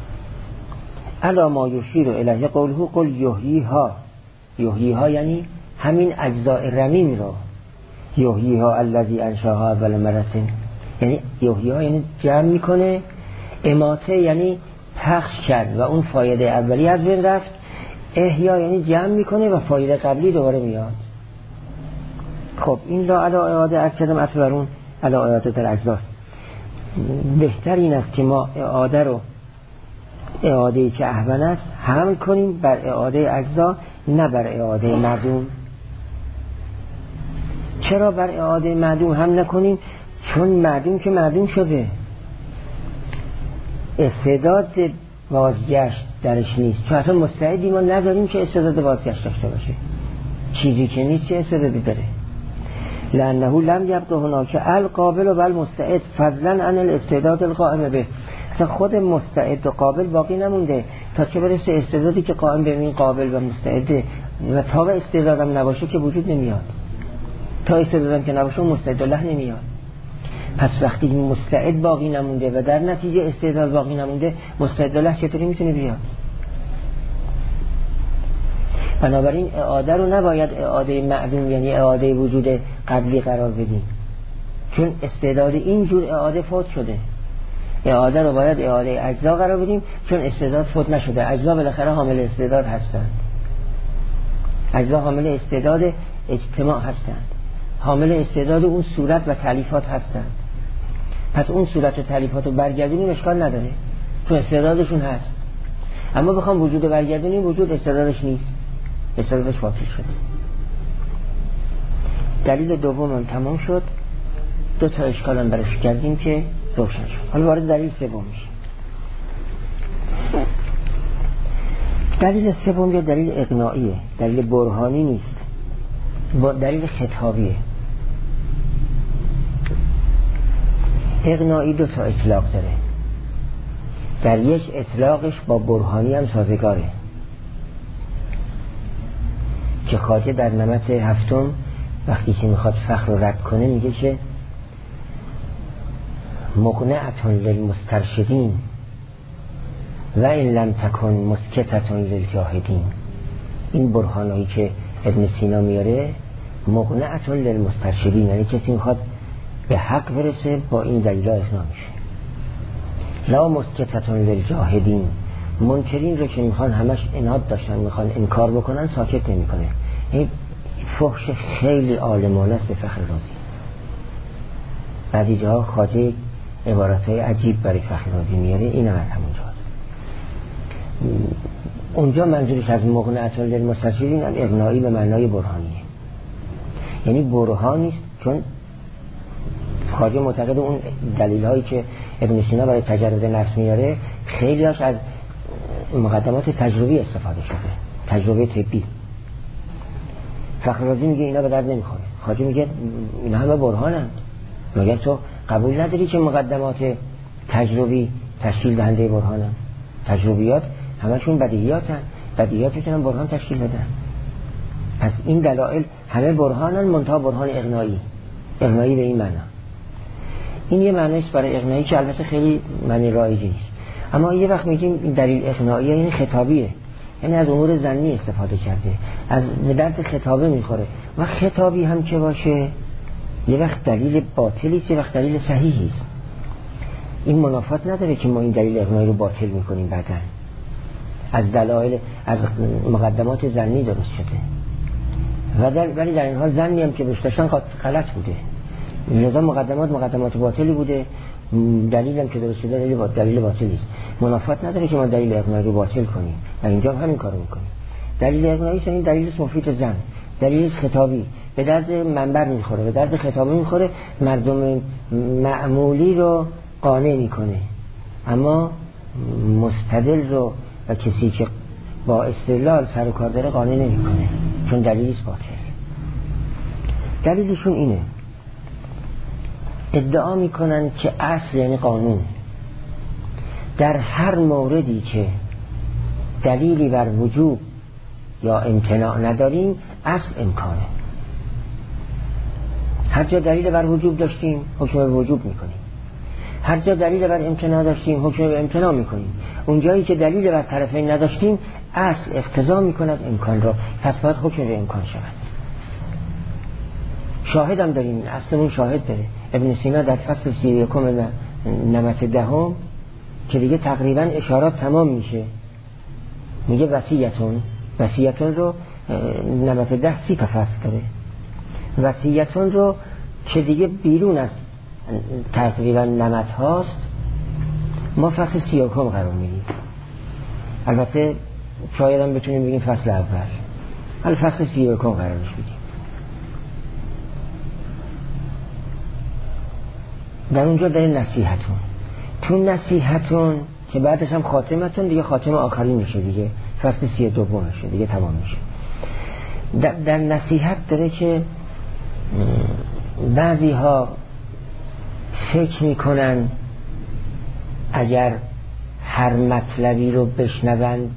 الا ما یشیر الیه قوله قل یحییها. یحییها یعنی همین اجزاء رمیم رو یحییها الذی انشاها اول مرة، یعنی یحییها یعنی جمع میکنه، اماته یعنی پخش کرد و اون فایده اولی از بین رفت، احیا یعنی جمع میکنه و فایده قبلی دوباره میاد. خب این را علا اعاده از کردم اطورون علا اعاده در اجزاست. بهتر این است که ما اعاده رو اعاده‌ای که احوان است حمل کنیم بر اعاده اجزا، نه بر اعاده معدوم. چرا بر اعاده معدوم هم نکنیم؟ چون معدوم که معدوم شده، استعداد بازگشت درش نیست، چون اصلا مستعدی ما نداریم که استعداد بازگشت داشته باشه. چیزی که نیست چه استعدادی داره؟ لانه لم یبقى هناك القابل و بل مستعد فضلا عن الاستعداد القائم به. اصلا خود مستعد و قابل باقی نمونده تا که برسه استعدادی که قائم به این قابل و مستعده، و تا به استعدادم نباشه که وجود نمیاد. تا استعدادم که نباشه مستعد الله نمیاد. پس وقتی مستعد باقی نمونده و در نتیجه استعداد باقی نمونده، مستعد الله چطوری میتونه بیاد؟ بنابراین اعاده رو نباید اعاده معدوم یعنی اعاده وجود قبلی قرار بدیم، چون استعداد اینجور اعاده فوت شده. اعاده رو باید اعاده اجزا قرار بدیم، چون استعداد فوت نشده. اجزا بالاخره حامل استعداد هستند، اجزا حامل استعداد اجتماع هستند، حامل استعداد اون صورت و تالیفات هستند. پس اون صورت و تالیفات رو برگردونیم اشکال نداره، چون استعدادشون هست. اما بخوام وجود برگردونیم، وجود استعدادش نیست، استعدادش فاصل شده. دلیل دومم تمام شد، دو تا اشکالم برش کردیم که روشن شد. حالا وارد دلیل سوم میشه. دلیل سوم یا دلیل اقناعیه، دلیل برهانی نیست، با دلیل خطابیه. اقناعی دو تا اطلاق داره، در یک اطلاقش با برهانی هم سازگاره که خواجه در نمط هفتم وقتی که میخواد فخر رو رد کنه میگه که مقنعتون للمسترشدین و این لم تکن مسکتتون للجاهدین. این برهانایی که ابن سینا میاره مقنعتون للمسترشدین، یعنی کسی میخواد به حق برسه با این دلیل اقناع میشه. لا مسکتتون للجاهدین، منکرین رو که میخوان همش اناد داشتن میخوان انکار بکنن ساکت نمیکنه. این فحش خیلی عالمانه است به فخر رازی. بعضی جاها خواجه عبارتهای عجیب برای فخر رازی میاره، این هم از همونجا اونجا منظورش از مقنعتون للمسترشدین هم اقناعی به معنای برهانیه، یعنی برهانیست، چون خواجه معتقد اون دلیل هایی که ابن سینا برای تجربه نفس میاره خیلی هاش از مقدمات تجربی استفاده شده، تجربه طبی. فخر رازی میگه اینا به درد نمیخوره. خواجه میگه اینا همه برهانند. مگر تو قبول نداری که مقدمات تجربی تشکیل دهنده برهانند؟ تجربیات همشون بدیهیاتن، بدیهیات میتونن برهان تشکیل بدن. پس این دلائل همه برهانن، منتها برهان اقناعی، اقناعی به این معنا. این یه معنی است برای اقناعی که البته خیلی معنی رایجی نیست. اما یه وقت میگیم این دلیل اقناعی این خطابیه، یعنی از امور ظنی استفاده کرده، از درد خطابه میخوره. و خطابی هم که باشه یه وقت دلیل باطلی است، یه وقت دلیل صحیحی است. این منافات نداره که ما این دلیل اقناعی رو باطل میکنیم بعداً. از دلایل از مقدمات ظنی درست شده، و در ولی در این حال ظنی هم که بشتشن غلط بوده، لذا مقدمات مقدمات باطلی بوده، دلیل هم که درست شده دلیل با دلیل باطلی است. منافات نداره که ما دلیل اقناعی رو باطل کنیم و اینجا هم همین کارو میکنیم. دلیل اقناعی این دلیل مفید زن، دلیل خطابی به درد منبر میخوره، به درد خطابی میخوره، مردم معمولی رو قانع میکنه، اما مستدل رو و کسی که با استدلال سر و کار داره قانع نمیکنه، چون دلیلش باطل. دلیلشون اینه، ادعا میکنن که اصل یعنی قانون، در هر موردی که دلیلی بر وجوب یا امتناع نداریم اصل امکانه. هر جا دلیل بر وجوب داشتیم حکم به وجوب میکنیم، هر جا دلیل بر امتناع داشتیم حکم به امتناع میکنیم. اون جایی که دلیل بر طرفین نداشتیم اصل اقتضا میکند امکان را، پس باید حکم به امکان شود. شاهد هم داریم، اصلمون شاهد داره. ابن سینا در فصل سی و یکم نمت دهم که دیگه تقریبا اشارات تمام میشه میگه وصیتون. وصیتون رو نمت ده سی تا فصل داره. وصیتون رو که دیگه بیرون از تقریبا نمت هاست ما فصل سی و یکم قرار میدیم. البته شاید هم بتونیم بگیم فصل اول، حالا فصل سی و یکم قرارش میدیم. در اونجا داره نصیحتون. تو نصیحتون که بعدش هم خاتمتون دیگه خاتم آخری میشه دیگه، فصل سی و دوم میشه دیگه، تمام میشه. در, در نصیحت داره که بعضی ها فکر میکنن اگر هر مطلبی رو بشنوند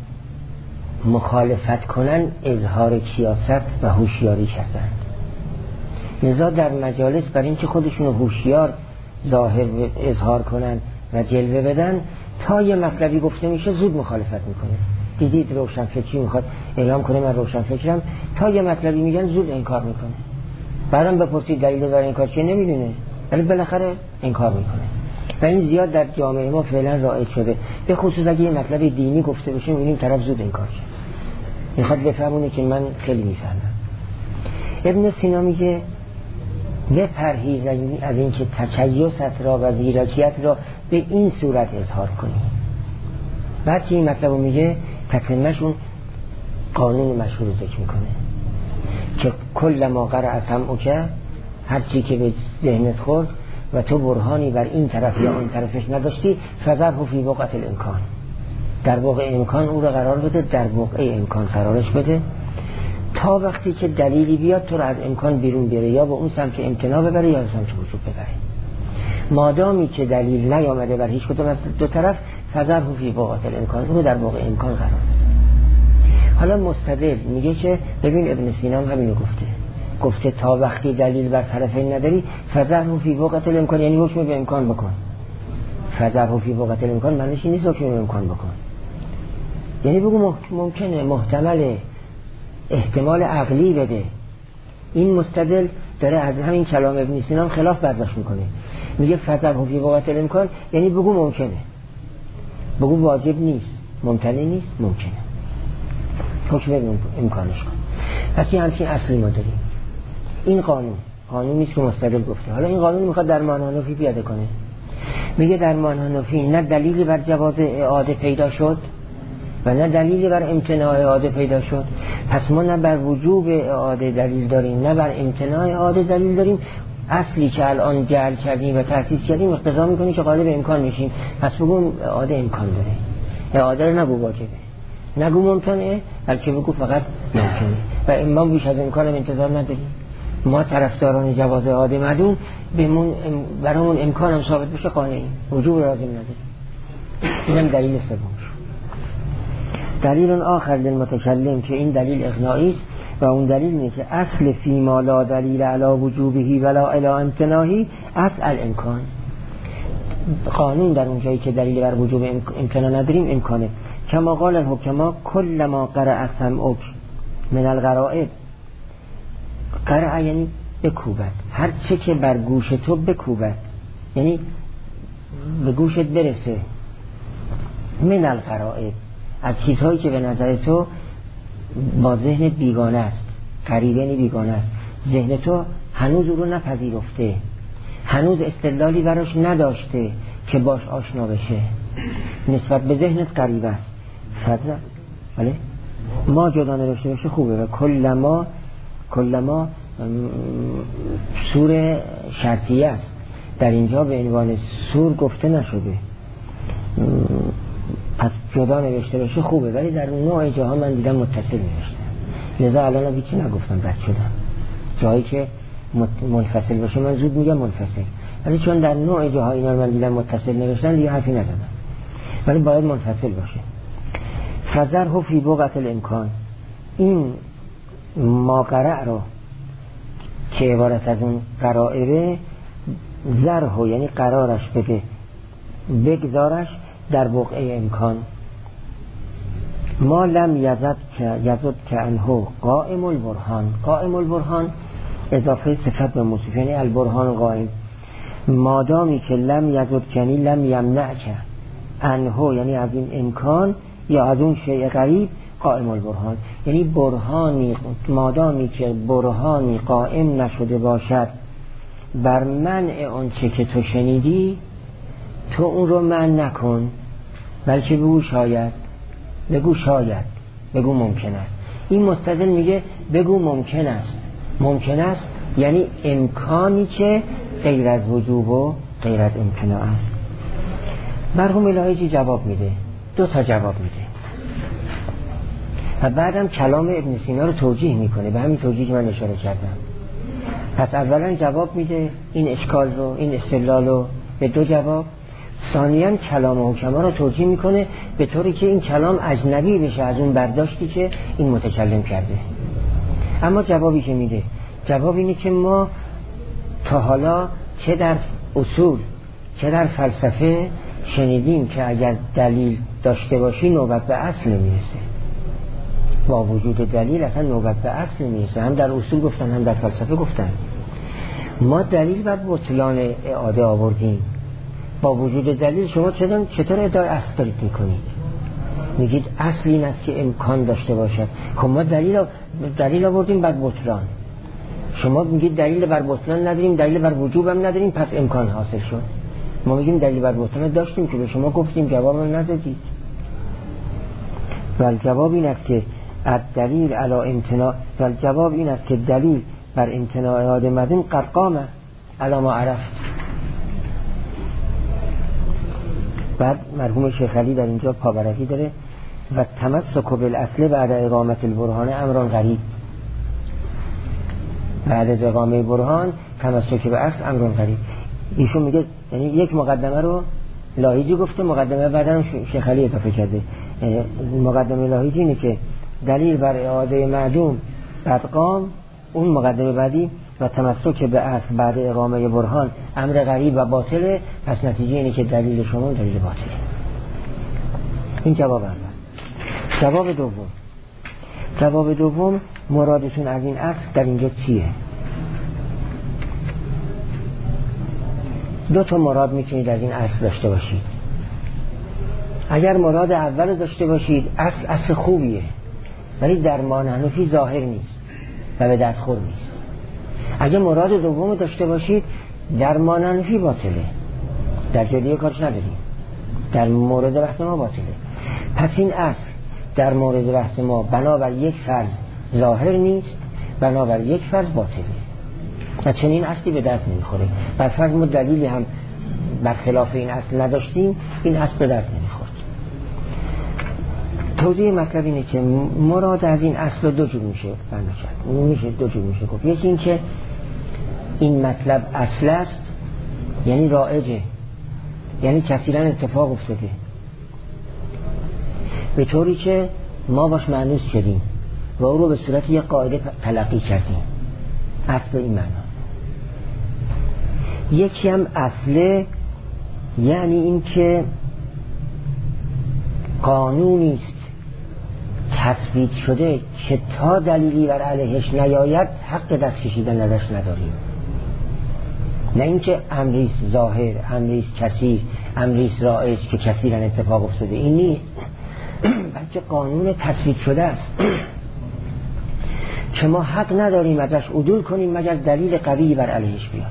مخالفت کنن اظهار کیاست و هوشیاری کردن. لذا در مجالس برای اینکه خودشون هوشیار ظاهر اظهار کنن و جلوه بدن تا یه مطلبی گفته میشه زود مخالفت میکنه. دیدید روشن فکری میخواد اعلام کنه من روشن فکرم، تا یه مطلبی میگن زود انکار میکنه. بعدم بپرسید دلیل برای انکار چیه نمیدونه، ولی بالاخره انکار میکنه. و این زیاد در جامعه ما فعلا رایج شده، به خصوص اگه یه مطلب دینی گفته بشه میبینیم طرف زود انکار کرد، میخواد بفهمونه که من خیلی میفهمم. ابن سینا میگه بپرهیز از این که تکیست را و زیرکیت را به این صورت اظهار کنی. بعد که این مطلب رو میگه تکلمش اون قانون مشهور رو ذکر میکنه که کل ما قرأ سمعک، هر چی که به ذهنت خورد و تو برهانی بر این طرف یا اون طرفش نداشتی فذره فی وقت الامکان، در واقع امکان او رو قرار بده، در واقع امکان قرارش بده تا وقتی که دلیلی بیاد تو رو از امکان بیرون بیاره، یا به اون سمت امتناع ببره یا به سمت وجود ببره. مادامی که دلیل نیامده بر هیچ کدوم از دو طرف فذره فی وقت الامکان، او رو در واقع امکان قرار بده. حالا مستدل میگه که ببین ابن سینا هم همینو گفته، گفته تا وقتی دلیل بر طرفین نداری فذره فی وقت الامکان، یعنی حکم به امکان بکن. فذره فی وقت الامکان معنیش نیست حکم به امکان بکن، یعنی بگو ممکنه، محتمله، احتمال عقلی بده. این مستدل داره از همین کلام ابن سینا خلاف برداشت میکنه، میگه فذره فی وقت الامکان یعنی بگو ممکنه، بگو واجب نیست، ممتنع نیست، ممکنه، حکم به امکانش کن. پس یه همچین اصلی ما داریم. این قانون قانون نیست که مستدل گفته. حالا این قانون میخواد درمان حنفی پیاده کنه، میگه درمان حنفی نه دلیلی بر جواز اعاده پیدا شد و نه دلیلی بر امتناع اعاده پیدا شد، پس ما نه بر وجوب اعاده دلیل داریم نه بر امتناع اعاده دلیل داریم. اصلی که الان جعل کردیم و تأسیس کردیم اقتضا میکنه که قالب امکان میشیم، پس بگو اعاده امکان داره، اعاده رو نگو واجبه، نگو ممکنه، بلکه بگو فقط ممکنه. و امام بیش از امکان هم انتظار نداریم. ما طرفداران جواز اعاده معدوم بهمون برامون امکان هم ثابت بشه قانعیم، وجوب لازم نداریم. اینم دلیل سومش. دلیل آخر للمتکلم که این دلیل اقناعی است و اون دلیل اینه که اصل فیما لا دلیل علی وجوبه ولا علی امتناعی اصل الامکان. قانون در اونجایی که دلیل بر وجوب امکان نداریم امکانه. کما قال الحکما کل ما قرأ سمعک من الغرائب، قرأ یعنی بکوبد، هر چه که بر گوش تو بکوبد یعنی به گوشت برسه، من الغرائب، از چیزهایی که به نظر تو با ذهنت بیگانه است، قریبه بیگانه است، ذهن تو هنوز او رو نپذیرفته، هنوز استدلالی براش نداشته که باش آشنا بشه، نسبت به ذهنت قریب است. فضل بله ما جدا نوشته باشه خوبه. و کل ما کل ما سور شرطیه است، در اینجا به عنوان سور گفته نشده، پس جدا نوشته باشه خوبه. ولی در اون نوع جاها من دیدم متصل نوشته، لذا الان هیچی نگفتم، رد شدم. جایی که منفصل باشه من زود میگم منفصل، ولی چون در نوع جاها اینا من دیدم متصل نوشتن دیگه حرفی نزدم، ولی باید منفصل باشه. فذره فی وقت الامکان، این ما قرأ رو که عبارت از اون قرائره، ذره یعنی قرارش بده، بگذارش در وقع امکان. ما لم یزد که یزد که انهو قائم البرهان، قائم البرهان اضافه صفت به موصوف، یعنی البرهان قائم. مادامی که لم یزدکنی لم یمنعک عنه، یعنی از این امکان یا از اون شیء غریب، قائم البرهان، یعنی برهانی مادامی که برهانی قائم نشده باشد بر منع اون چه که تو شنیدی، تو اون رو منع نکن، بلکه بگو شاید، بگو شاید، بگو ممکن است. این مستدل میگه بگو ممکن است. ممکن است یعنی امکانی که غیر از وجوب و غیر از امکان است. مرحوم الهیجی جواب میده، دو تا جواب میده و بعدم کلام ابن سینا رو توجیه میکنه به همین توجیه که من اشاره کردم. پس اولا جواب میده این اشکال رو، این استدلال رو به دو جواب. ثانیاً کلام حکما رو توجیه میکنه به طوری که این کلام اجنبی بشه از اون برداشتی که این متکلم کرده. اما جوابی که میده، جواب اینه که ما تا حالا چه در اصول چه در فلسفه شنیدیم که اگر دلیل داشته باشی نوبت به اصل نمیرسه. با وجود دلیل اصلا نوبت به اصل نمیرسه. هم در اصول گفتن هم در فلسفه گفتن. ما دلیل بر بطلان اعاده آوردیم. با وجود دلیل شما چطور چطور ادعای اصل دارید میکنید؟ میگید اصل این است که امکان داشته باشد. خب ما دلیل دلیل آوردیم بر بطلان، شما میگید دلیل بر بطلان نداریم، دلیل بر وجوب هم نداریم، پس امکان حاصل شد. ما میگیم دلیل بر بطلان داشتیم که به شما گفتیم، جواب هم ندادید. ولی جواب این است که الدلیل علی امتناع، ولی جواب این است که دلیل بر امتناع اعاده مدین قد قام علی ما عرفت. بعد مرحوم شیخ علی در اینجا پاورقی داره و تمسک بالاصل بعد اقامت البرهان امران غریب. بعد از اقامه برهان تمسک به اصل امران غریب. ایشون میگه یعنی یک مقدمه رو لاهیجی گفته، مقدمه بعدم شیخ علی اضافه کرده. مقدمه لاهیجی اینه که دلیل بر اعاده معدوم قد قام، اون مقدمه بعدی و تمسک به اصل بعد اقامه برهان امر غریب و باطله. پس نتیجه اینه که دلیل شما دلیل باطله. این جواب اول. جواب دوم، جواب دوم مرادتون از این اصل در اینجا چیه؟ دو تا مراد میتونید از این اصل داشته باشید. اگر مراد اول داشته باشید اصل اصل خوبیه، ولی در ما حنفی ظاهر نیست و به دستخور نیست. اگر مراد دوم داشته باشید در ما حنفی باطله، در جلیه کارش نداریم، در مورد بحث ما باطله. پس این اصل در مورد بحث ما بنابر یک فرض ظاهر نیست، بنابر یک فرض باطله و چنین اصلی به درد نمیخوره. بر فرض ما دلیلی هم برخلاف این اصل نداشتیم، این اصل به درد نمیخورد. توضیح مطلب اینه که مراد از این اصل دو جور میشه بنا میشه دو جور میشه گفت. یکی این که این مطلب اصل است، یعنی رایجه، یعنی کثیرا اتفاق افتاده، به طوری که ما باش مانوس شدیم و او رو به صورت یک قاعده تلقی کردیم. اصل این معنا. یکی هم اصله، یعنی این که قانونی است تثبیت شده که تا دلیلی بر علیهش نیاید حق دست کشیدن ازش نداریم. نه اینکه امریست ظاهر، امریست کثیر، امریست رایج که کثیرا اتفاق افتاده، این نیست، بلکه قانون تثبیت شده است که ما حق نداریم ازش عدول کنیم مگر دلیل قوی بر علیهش بیاد.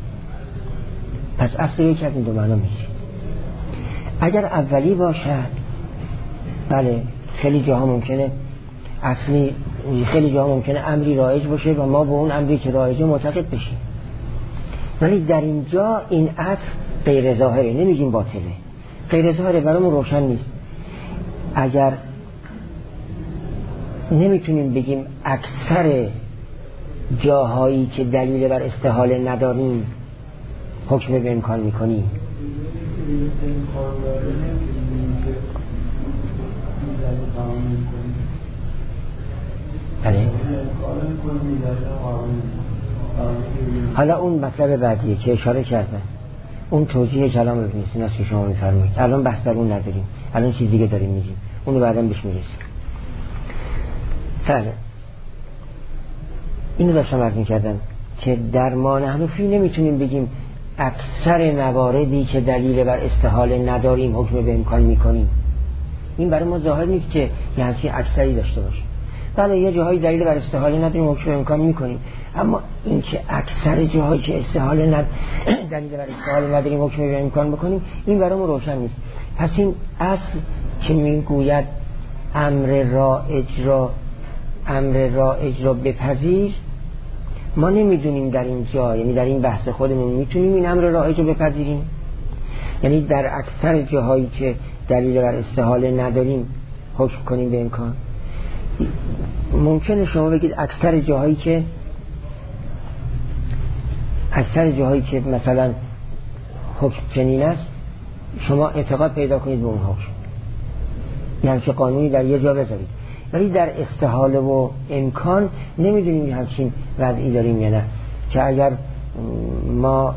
پس اصل یکی از این دو معنا میشه. اگر اولی باشد بله خیلی جاها ممکنه اصلی، خیلی جاها ممکنه امری رایج باشه و ما به اون امری که رایجه معتقد بشیم، ولی در اینجا این اصل غیر ظاهره، نمیگیم باطله، غیر ظاهره، برامون روشن نیست. اگر نمیتونیم بگیم اکثر جاهایی که دلیل بر استحاله نداریم حکم به امکان میکنیم. بله. حالا اون مطلب بعدیه که اشاره کردن، اون توجیه کلام ابن سینا است که شما میفرمایید. الان بحث در اون نداریم، الان چیز دیگه داریم میگیم، اون رو بعداً بهش میرسیم. بله اینو داشتم عرض میکردم که در ما نحنفی نمیتونیم بگیم اکثر مواردی که دلیل بر استحاله نداریم حکم به امکان میکنیم. این برای ما ظاهر نیست که یه همچین اکثری داشته باشه. بله یه جاهایی دلیل بر استحاله نداریم حکم به امکان میکنیم، اما این که اکثر جاهایی که استحاله ند... دلیل بر استحاله نداریم حکم به امکان بکنیم، این برای ما روشن نیست. پس این اصل که میگوید امر رایج را امر رایج را بپذیر، ما نمیدونیم در این جا، یعنی در این بحث خودمون میتونیم این امر رایج رو بپذیریم؟ یعنی در اکثر جاهایی که دلیل بر استحاله نداریم حکم کنیم به امکان. ممکنه شما بگید اکثر جاهایی که اکثر جاهایی که مثلا حکم چنین است شما اعتقاد پیدا کنید به اون حکم، یعنی که قانونی در یه جا بذارید، ولی در استحاله و امکان نمیدونیم همچین وضعی داریم یا نه، که اگر ما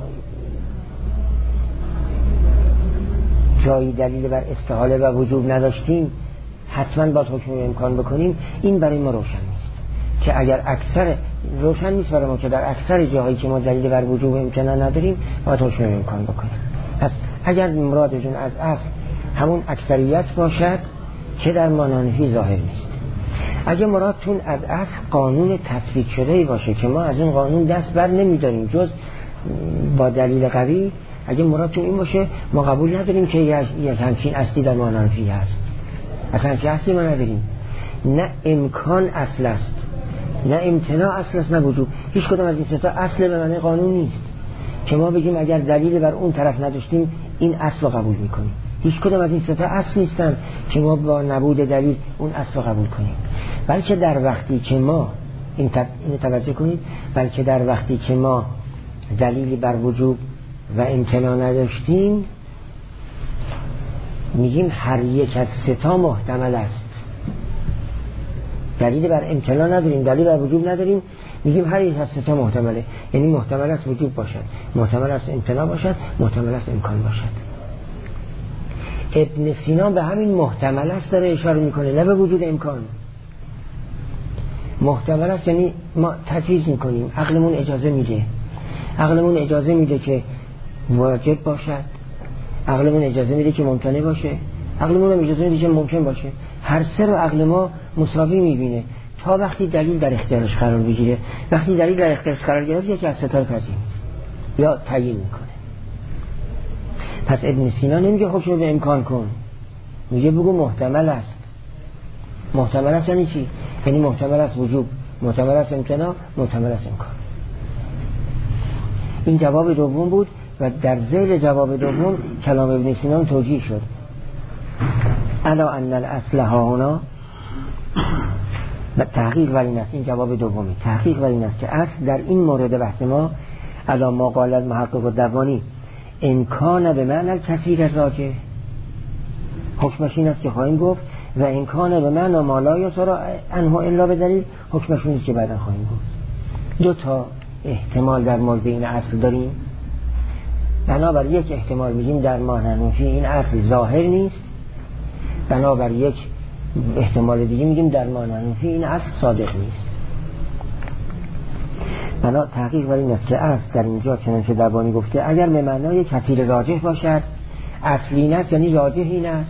جایی دلیل بر استحاله و وجوب نداشتیم حتما باید حکم امکان بکنیم. این برای ما روشن نیست که اگر اکثر روشن نیست برای ما که در اکثر جاهایی که ما دلیل بر وجوب امکان نداریم باید حکم امکان بکنیم. پس اگر مرادشون از اصل همون اکثریت باشد که در مانعنفی ظاهر نیست، اگر مرادتون از اصل قانون تثبیت شده باشه که ما از این قانون دست بر نمیداریم جز با دلیل قوی، اگه مرادتون این باشه ما قبول نداریم که یک همچین اصلی در مانعنفی هست، اصلا همچین اصلی ما نداریم. نه امکان اصل است، نه امتناع اصل است، نه وجوب. هیچ کدام از این سه تا اصل به معنی قانون نیست که ما بگیم اگر دلیل بر اون طرف نداشتیم این اصل رو قبول میکنیم. هیچ کدام از این سه تا اصل نیستن که ما با نبود دلیل اون اصل رو قبول کنیم. بلکه در وقتی که ما این توجه کنید، بلکه در وقتی که ما دلیلی بر وجوب و امتناع نداشتیم میگیم هر یک از سه تا محتمل است. دلیل بر امتناع نداریم، دلیل بر وجوب نداریم، میگیم هر یک از سه تا محتمله. یعنی محتمل است وجوب باشد، محتمل است امتناع باشد، محتمل است امکان باشد. ابن سینا به همین محتمل است داره اشاره میکنه، نه به وجود امکان. محتمل است یعنی ما تجویز میکنیم، عقلمون اجازه میده، عقلمون اجازه میده که واجب باشد، عقلمون اجازه میده که ممکنه باشه، عقلمون هم اجازه میده که ممکن باشه. هر سه رو عقل ما مساوی میبینه تا وقتی دلیل در اختیارش قرار بگیره. وقتی دلیل در اختیارش قرار گرفت یکی از سه تا تضمین یا تعیین میکنه. پس ابن سینا نمیگه حکم به امکان کن، میگه بگو محتمل است. محتمل است یعنی چی؟ یعنی محتمل است وجوب، محتمل است امتناع، محتمل است امکان. این جواب دوم بود و در ذیل جواب دوم کلام ابن سینا توجیه شد. الا ان الاصل ها هنا و تحقیق بر این است. این جواب دومی تحقیق بر این است که اصل در این مورد بحث ما الا ما قال المحقق الدوانی امکان به معنی کثیر راجع، حکمش این است که خواهیم گفت، و امکان به معنی ما لا یسر عنه الا به دلیل، حکمش این است که بعدا خواهیم گفت. دو تا احتمال در مورد این اصل داریم. بنابر یک احتمال میگیم در مانعنفی این اصل ظاهر نیست، بنابر یک احتمال دیگه میگیم در مانعنفی این اصل صادق نیست. بنا تحقیق بر این است که اصل در اینجا چنانچه دربانی گفته اگر به معنای کثیر راجح باشد، اصلی این است یعنی راجح این است،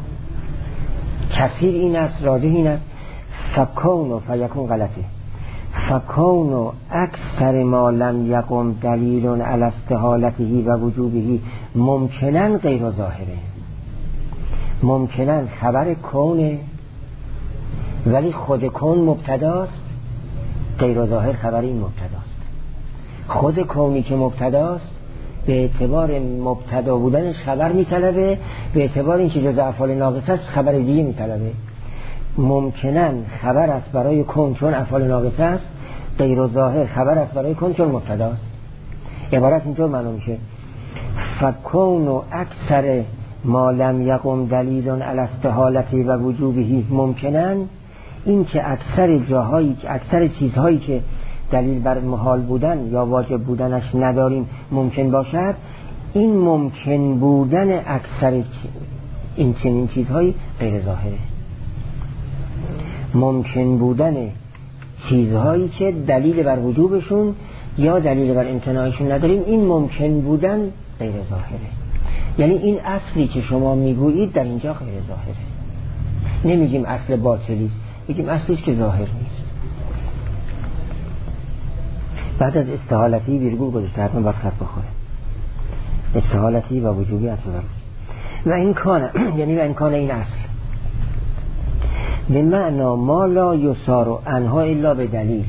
کثیر این است، راجح این است. فکون و فیکون غلطه. فکون و اکثر ما لم یقم دلیل علی استحالته و وجوبه ممکنن غیر ظاهره. ممکنن خبر کونه ولی خود کون مبتداست، غیر ظاهر خبر این مبتداست. خود کونی که مبتداست به اعتبار مبتدا بودنش خبر میطلبه، به اعتبار اینکه جزء افعال ناقصه است خبر دیگه میطلبه. ممکنن خبر است برای کون چون افعال ناقصه است، غیر ظاهر خبر است برای کون چون مبتداست. عبارت اینطور معلوم میشه فکون و اکثر ما لم یقم دلیل علی استحالته و وجوبه ممکنن، این که اکثر جاهایی اکثر چیزهایی که دلیل بر محال بودن یا واجب بودنش نداریم ممکن باشد، این ممکن بودن اکثر این چنین چیزهایی غیر ظاهره. ممکن بودن چیزهایی که دلیل بر وجوبشون یا دلیل بر امتناعشون نداریم، این ممکن بودن غیر ظاهره. یعنی این اصلی که شما میگویید در اینجا غیر ظاهره. نمیگیم اصل باطلی، میگیم اصلی که ظاهر نیست. بعد از استحالتی ویرگول گذاشته، حتما باید خط بخوره. استحالتی و وجوبی اصل بروز و این کانه، یعنی و این کانه این اصل به معنا ما لا یسار عنها الا به دلیل.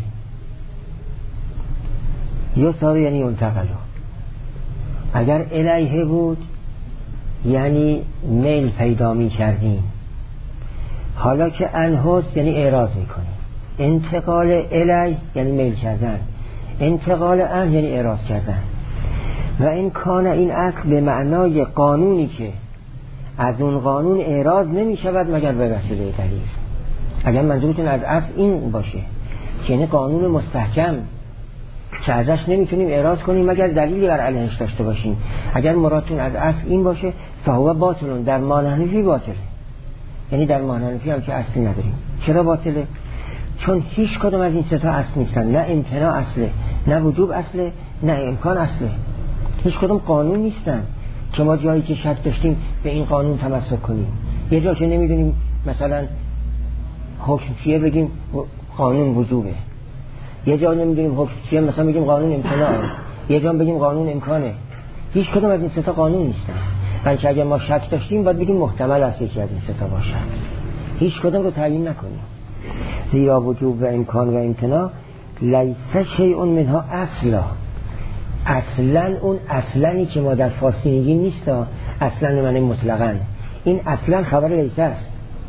یسار یعنی ینتقل، اگر الیه بود یعنی میل پیدا می کردیم، حالا که عنهاست یعنی اعراض می کنیم. انتقال الیه یعنی میل کردن، انتقال عنه یعنی اعراض کردن. و این کانه این اصل به معنای قانونی که از اون قانون اعراض نمی شود مگر به وسیله دلیل. اگر منظورتون از اصل این باشه یعنی قانون مستحکم که ازش نمیتونیم اعراض کنیم مگر دلیلی بر علیهش داشته باشیم، اگر مرادتون از اصل این باشه فهو باطلون، در مانحنفی باطله. یعنی در مانحنفی هم که اصلی نداریم. چرا باطله؟ چون هیچ کدوم از این سه تا اصل نیستن. نه امتناع اصله، نه وجوب اصله، نه امکان اصله. هیچ کدوم قانون نیستن که ما جایی که شک داشتیم به این قانون تمسک کنیم. یه جا که نمیدونیم مثلا حکم چیه بگیم قانون وجوبه، یه جا نمیدونیم حکم چیه مثلا بگیم قانون امتناعه، یه جا بگیم قانون امکانه. هیچ کدوم از این سه تا قانون نیستن. بلکه اگر ما شک داشتیم باید بگیم محتمل است یکی از این سه تا باشه، هیچ کدوم رو تعیین نکنیم. زیرا وجوب و امکان و امتناع لیس شیء منها اصلا، اصلا اون اصلانی که ما در فارسی میگیم نیست، اصلا معنی مطلقاً. این اصلا خبر لیس است،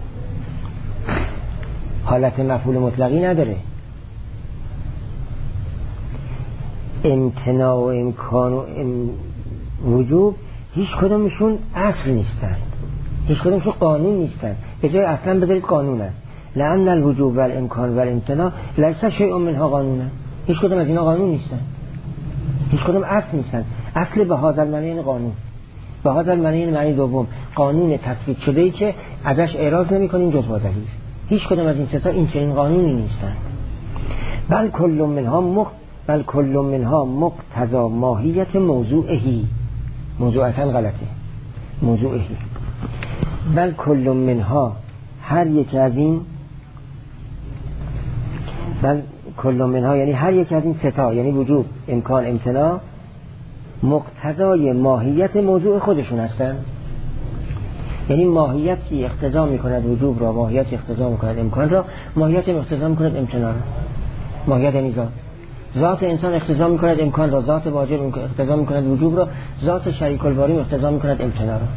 حالت مفعول مطلقی نداره. امتناع و امکان و ام وجوب هیچ کدومشون اصل نیستن، هیچ کدومشون قانون نیستن. به جای اصلا بذارید قانونن. لأن الوجوب و الامکان و الامتناع لیس شیء منها قانونن. هیچ کدوم از اینا قانون نیستن، هیچ کدوم اصل نیستن. اصل به هذا المعنی این قانون، به هذا المعنی این معنی دوم، قانون تثبیت شده ای که ازش اعراض نمی کنیم جز با دلیل. هیچ کدوم از این سه تا این چنین قانونی نیستن. بل کل منها مق بل کل منها مقتضا ماهیت موضوعهی. موضوعتن غلطه، موضوعهی. بل کل منها، هر یک از این، بل کل منها یعنی هر یک از این سه تا، یعنی وجوب، امکان، امتناع، مقتضای ماهیت موضوع خودشون هستن. یعنی ماهیتی اقتضا میکند وجوب را، ماهیتی اقتضا میکند امکان را، ماهیتی اقتضا میکند امتناع را. ماهیت یعنی ذات. ذات انسان اقتضا میکند امکان را، ذات واجب اقتضا میکند وجوب را، ذات شریک الباری اقتضا میکند امتناع را.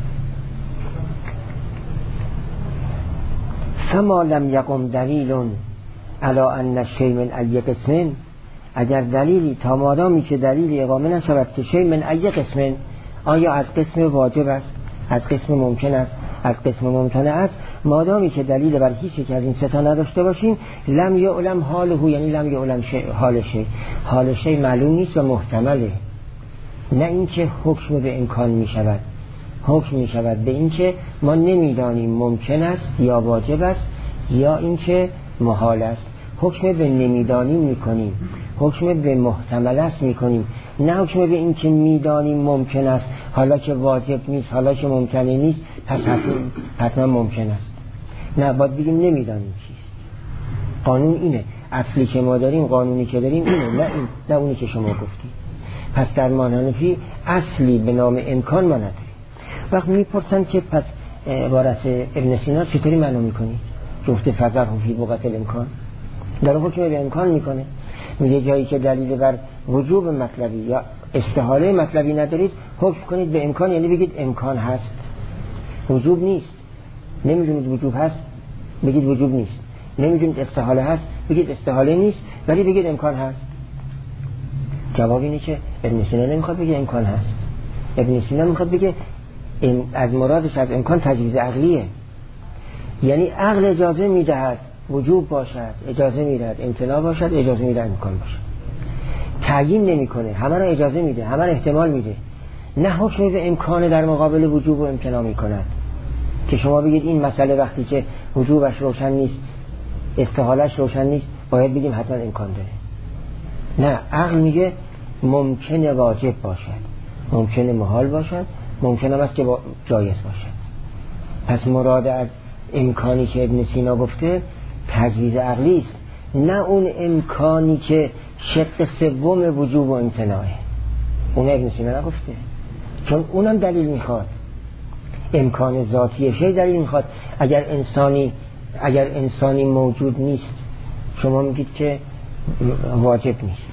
فما لم یقم دلیل علی ان الشیء من ای قسم، اگر دلیلی تا مادامی که دلیلی اقامه نشود که شیء من ای قسم، آیا از قسم واجب است، از قسم ممکن است، از قسم ممتنع است، مادامی که دلیل بر هیچ یک از این سه تا نداشته باشیم، لم یعلم حاله، یعنی لم یعلم شیء، حال شیء، حال شیء معلوم نیست و محتمله. نه اینکه حکم به امکان می شود، حکم می شود به اینکه ما نمیدانیم ممکن است یا واجب است یا اینکه محال است. حکم به نمیدانیم می کنیم، حکم به محتمل است می کنیم، نه حکم به اینکه میدانیم ممکن است حالا که واجب نیست، حالا که ممکنه نیست پس حتما ممکن است. نه، باید بگیم نمیدانیم چیست. قانون اینه، اصلی که ما داریم، قانونی که داریم اینه، نه این، نه اونی که شما گفتید. پس در مانحنفی اصلی به نام امکان ما نداریم. وقت میپرسن که پس عبارت ابن سینا چطوری معلوم میکنید؟ جفت فضر فی بوقت الامکان در حکم به امکان میکنه. میگه جایی که دلیل بر وجوب مطلبی یا استحاله مطلبی ندارید، حکم کنید به امکان، یعنی بگید امکان هست، وجوب نیست. نمیدونید وجوب هست، بگید وجوب نیست. نمیدونید استحاله هست، بگید استحاله نیست، ولی بگید امکان هست. جواب اینه که ابن سینا نمیخواد بگه امکان هست. ابن سینا میخواد بگه از مرادش از امکان تجویز عقلیه، یعنی عقل اجازه میدهد وجوب باشد، اجازه میدهد امتناع باشد، اجازه میدهد امکان باشد. تعیین نمیکنه، همه را اجازه میده، همه را احتمال میده. نه حکم به امکان در مقابل وجوب و امتناع میکند که شما بگید این مسئله وقتی که وجوبش روشن نیست، استحالش روشن نیست، باید بگیم حتما امکان داره. نه، عقل میگه ممکنه واجب باشد، ممکنه محال باشد، ممکنه است که با جایز باشد. پس مراد از امکانی که ابن سینا گفته تجویز عقلی است، نه اون امکانی که شق سوم وجوب و امتناعه. اون ابن سینا نگفته، چون اونم دلیل میخواد. امکان ذاتی شی دلیل میخواد. اگر انسانی اگر انسانی موجود نیست، شما میگید که واجب نیست.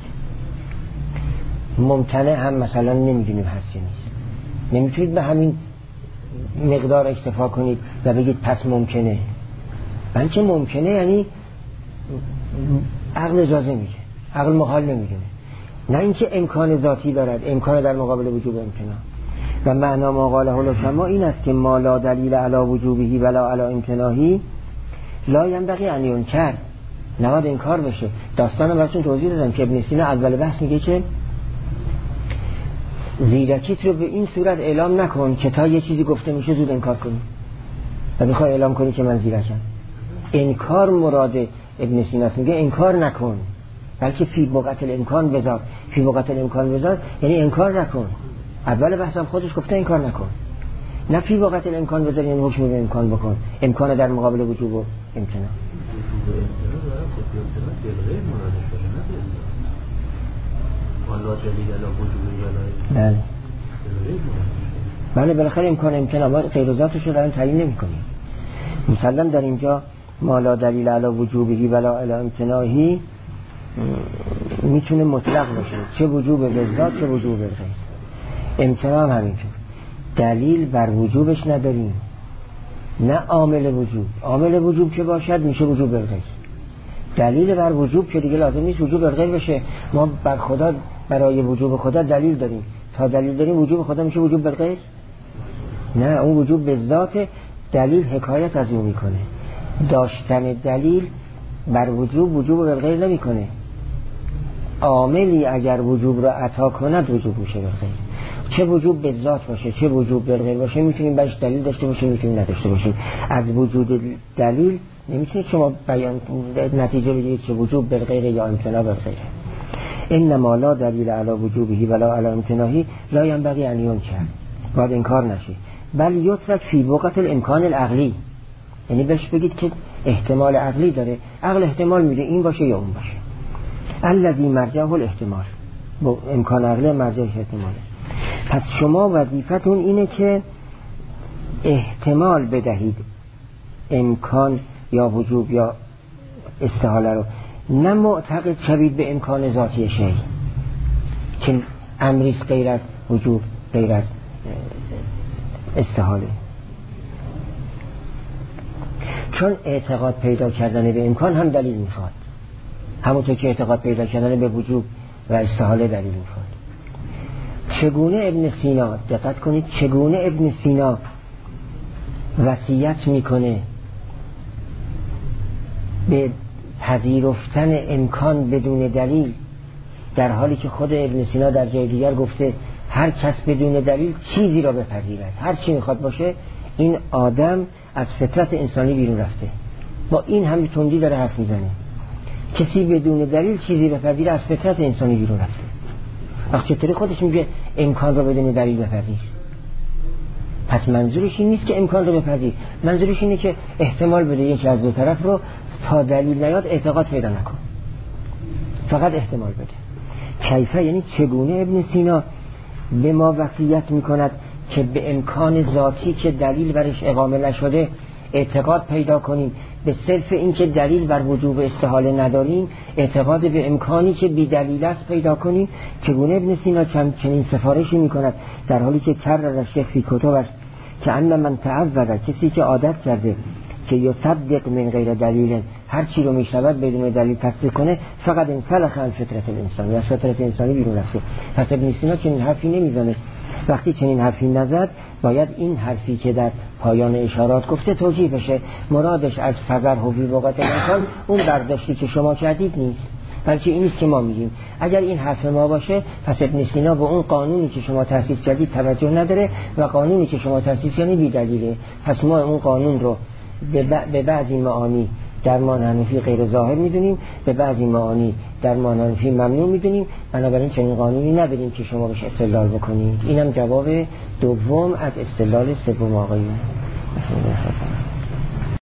ممتنع هم مثلا نمیدونیم هست یا نیست. نمیتونید به همین مقدار اکتفا کنید و بگید پس ممکنه. بلکه ممکنه یعنی عقل اجازه میده، عقل محال نمیدونه. نه اینکه امکان ذاتی دارد، امکان در مقابل وجوب امتناع. و معنا ما قاله العلماء این است که ما لا دلیل علی وجوبه ولا علی امتناعه لا ينبغي ان ينکر، نباید انکار بشه. داستانم براتون توضیح دادم که ابن سینا اول بحث میگه که زیرکیت رو به این صورت اعلام نکن که تا یه چیزی گفته میشه زود انکار کنی و میخوای اعلام کنی که من زیرکم. انکار مراد ابن سینا است، میگه انکار نکن، بلکه فی بقعت الامکان بذار. فی بقعت الامکان بذار یعنی انکار نکن. اول بحثم خودش گفته انکار نکن، نه فی بقعت الامکان بذار یعنی حکم به امکان بکن، امکان در مقابل وجوب و امتناع. بله بله بالاخره امکان امتناع ما غیر ذاتش رو تعیین نمی‌کنیم. مسلم در اینجا ما لا دلیل علی وجوبه ولا علی امتناعه میتونه مطلق باشه، چه وجوب به ذات چه وجوب به غیر. امتناع هم همینطور، دلیل بر وجوبش نداریم، نه عامل وجوب. عامل وجوب که باشد میشه وجوب به غیر. دلیل بر وجوب که دیگه لازم نیست وجوب به غیر بشه. ما بر خدا برای وجوب خدا دلیل داریم، تا دلیل داریم وجوب خدا میشه وجوب به غیر؟ نه، اون وجوب به ذات دلیل حکایت از اون میکنه. داشتن دلیل بر وجوب وجوب به غیر نمیکنه. عاملی اگر وجوب را عطا کند وجوب میشه به غیر. چه وجوب به ذات باشه چه وجوب به غیر باشه میتونیم برش دلیل داشته باشیم میتونیم نداشته باشیم. از وجود دلیل نمیتونید شما بیان نتیجه بگیرید که وجوب به غیر یا امتناع به غیر. انما لا دلیل علی وجوبه ولا علی امتناعه لا ينبغي ان ينکر، باید انکار نشه، بل یترک فی وقت الامکان العقلی، یعنی بهش بگید که احتمال عقلی داره، عقل احتمال میده این باشه یا اون باشه. الذی مرجعه الاحتمال، با امکان عقلی مرجعش احتماله. پس شما وظیفتون اینه که احتمال بدهید امکان یا وجوب یا استحاله رو، نه معتقد شوید به امکان ذاتی شی که امریست غیر از وجوب غیر از استحاله. چون اعتقاد پیدا کردن به امکان هم دلیل میخواد، همونطور که اعتقاد پیدا کردن به وجوب و استحاله دلیل میخواد. چگونه ابن سینا، دقت کنید، چگونه ابن سینا وصیت میکنه به پذیرفتن امکان بدون دلیل، در حالی که خود ابن سینا در جای دیگر گفته هر کس بدون دلیل چیزی را بپذیرد، هر چی میخواد باشه. این آدم از فطرت انسانی بیرون رفته، با این همین تندی داره حرف میزنه. کسی بدون دلیل چیزی بپذیره از فطرت انسانی بیرون رفته. وقتی چطوری خودش میگه امکان را بدون دلیل بپذیر؟ پس منظورش این نیست که امکان رو بپذیر، منظورش اینه که احتمال بده یکی از دو طرف رو تا دلیل نیاد اعتقاد پیدا نکن، فقط احتمال بده. کیفه یعنی چگونه ابن سینا به ما وصیت میکند که به امکان ذاتی که دلیل برش اقامه نشده اعتقاد پیدا کنیم، به صرف این که دلیل بر وجوب استحاله نداریم اعتقاد به امکانی که بی دلیل است پیدا کنیم. چگونه ابن سینا چنین سفارشی میکند در حالی که کرر شیخ فی کتبش که ان من تعود، کسی که عادت کرده که یصدق من غیر دلیل، هر چی رو میشود بدون دلیل تصدیق کنه، فقط انسلخ عن فطرت الانسان، یا فطرت انسانی بیرون رفته. پس ابن سینا چنین حرفی نمیزنه. وقتی چنین حرفی نزد باید این حرفی که در پایان اشارات گفته توجیه بشه. مرادش از فقر هوی وقت انسان اون برداشتی که شما کردید نیست، بلکه این نیست که ما میگیم. اگر این حرف ما باشه پس ابن سینا به اون قانونی که شما تأسیس کردید توجه نداره و قانونی که شما تأسیس کردید بی دلیله. پس ما اون قانون رو به بعضی معانی در مانحنفی غیر ظاهر میدونیم، به بعضی معانی در مانحنفی ممنوع میدونیم، بنابراین چنین قانونی نداریم که شما بهش استدلال بکنید. اینم جواب دوم از استدلال سوم آقایون.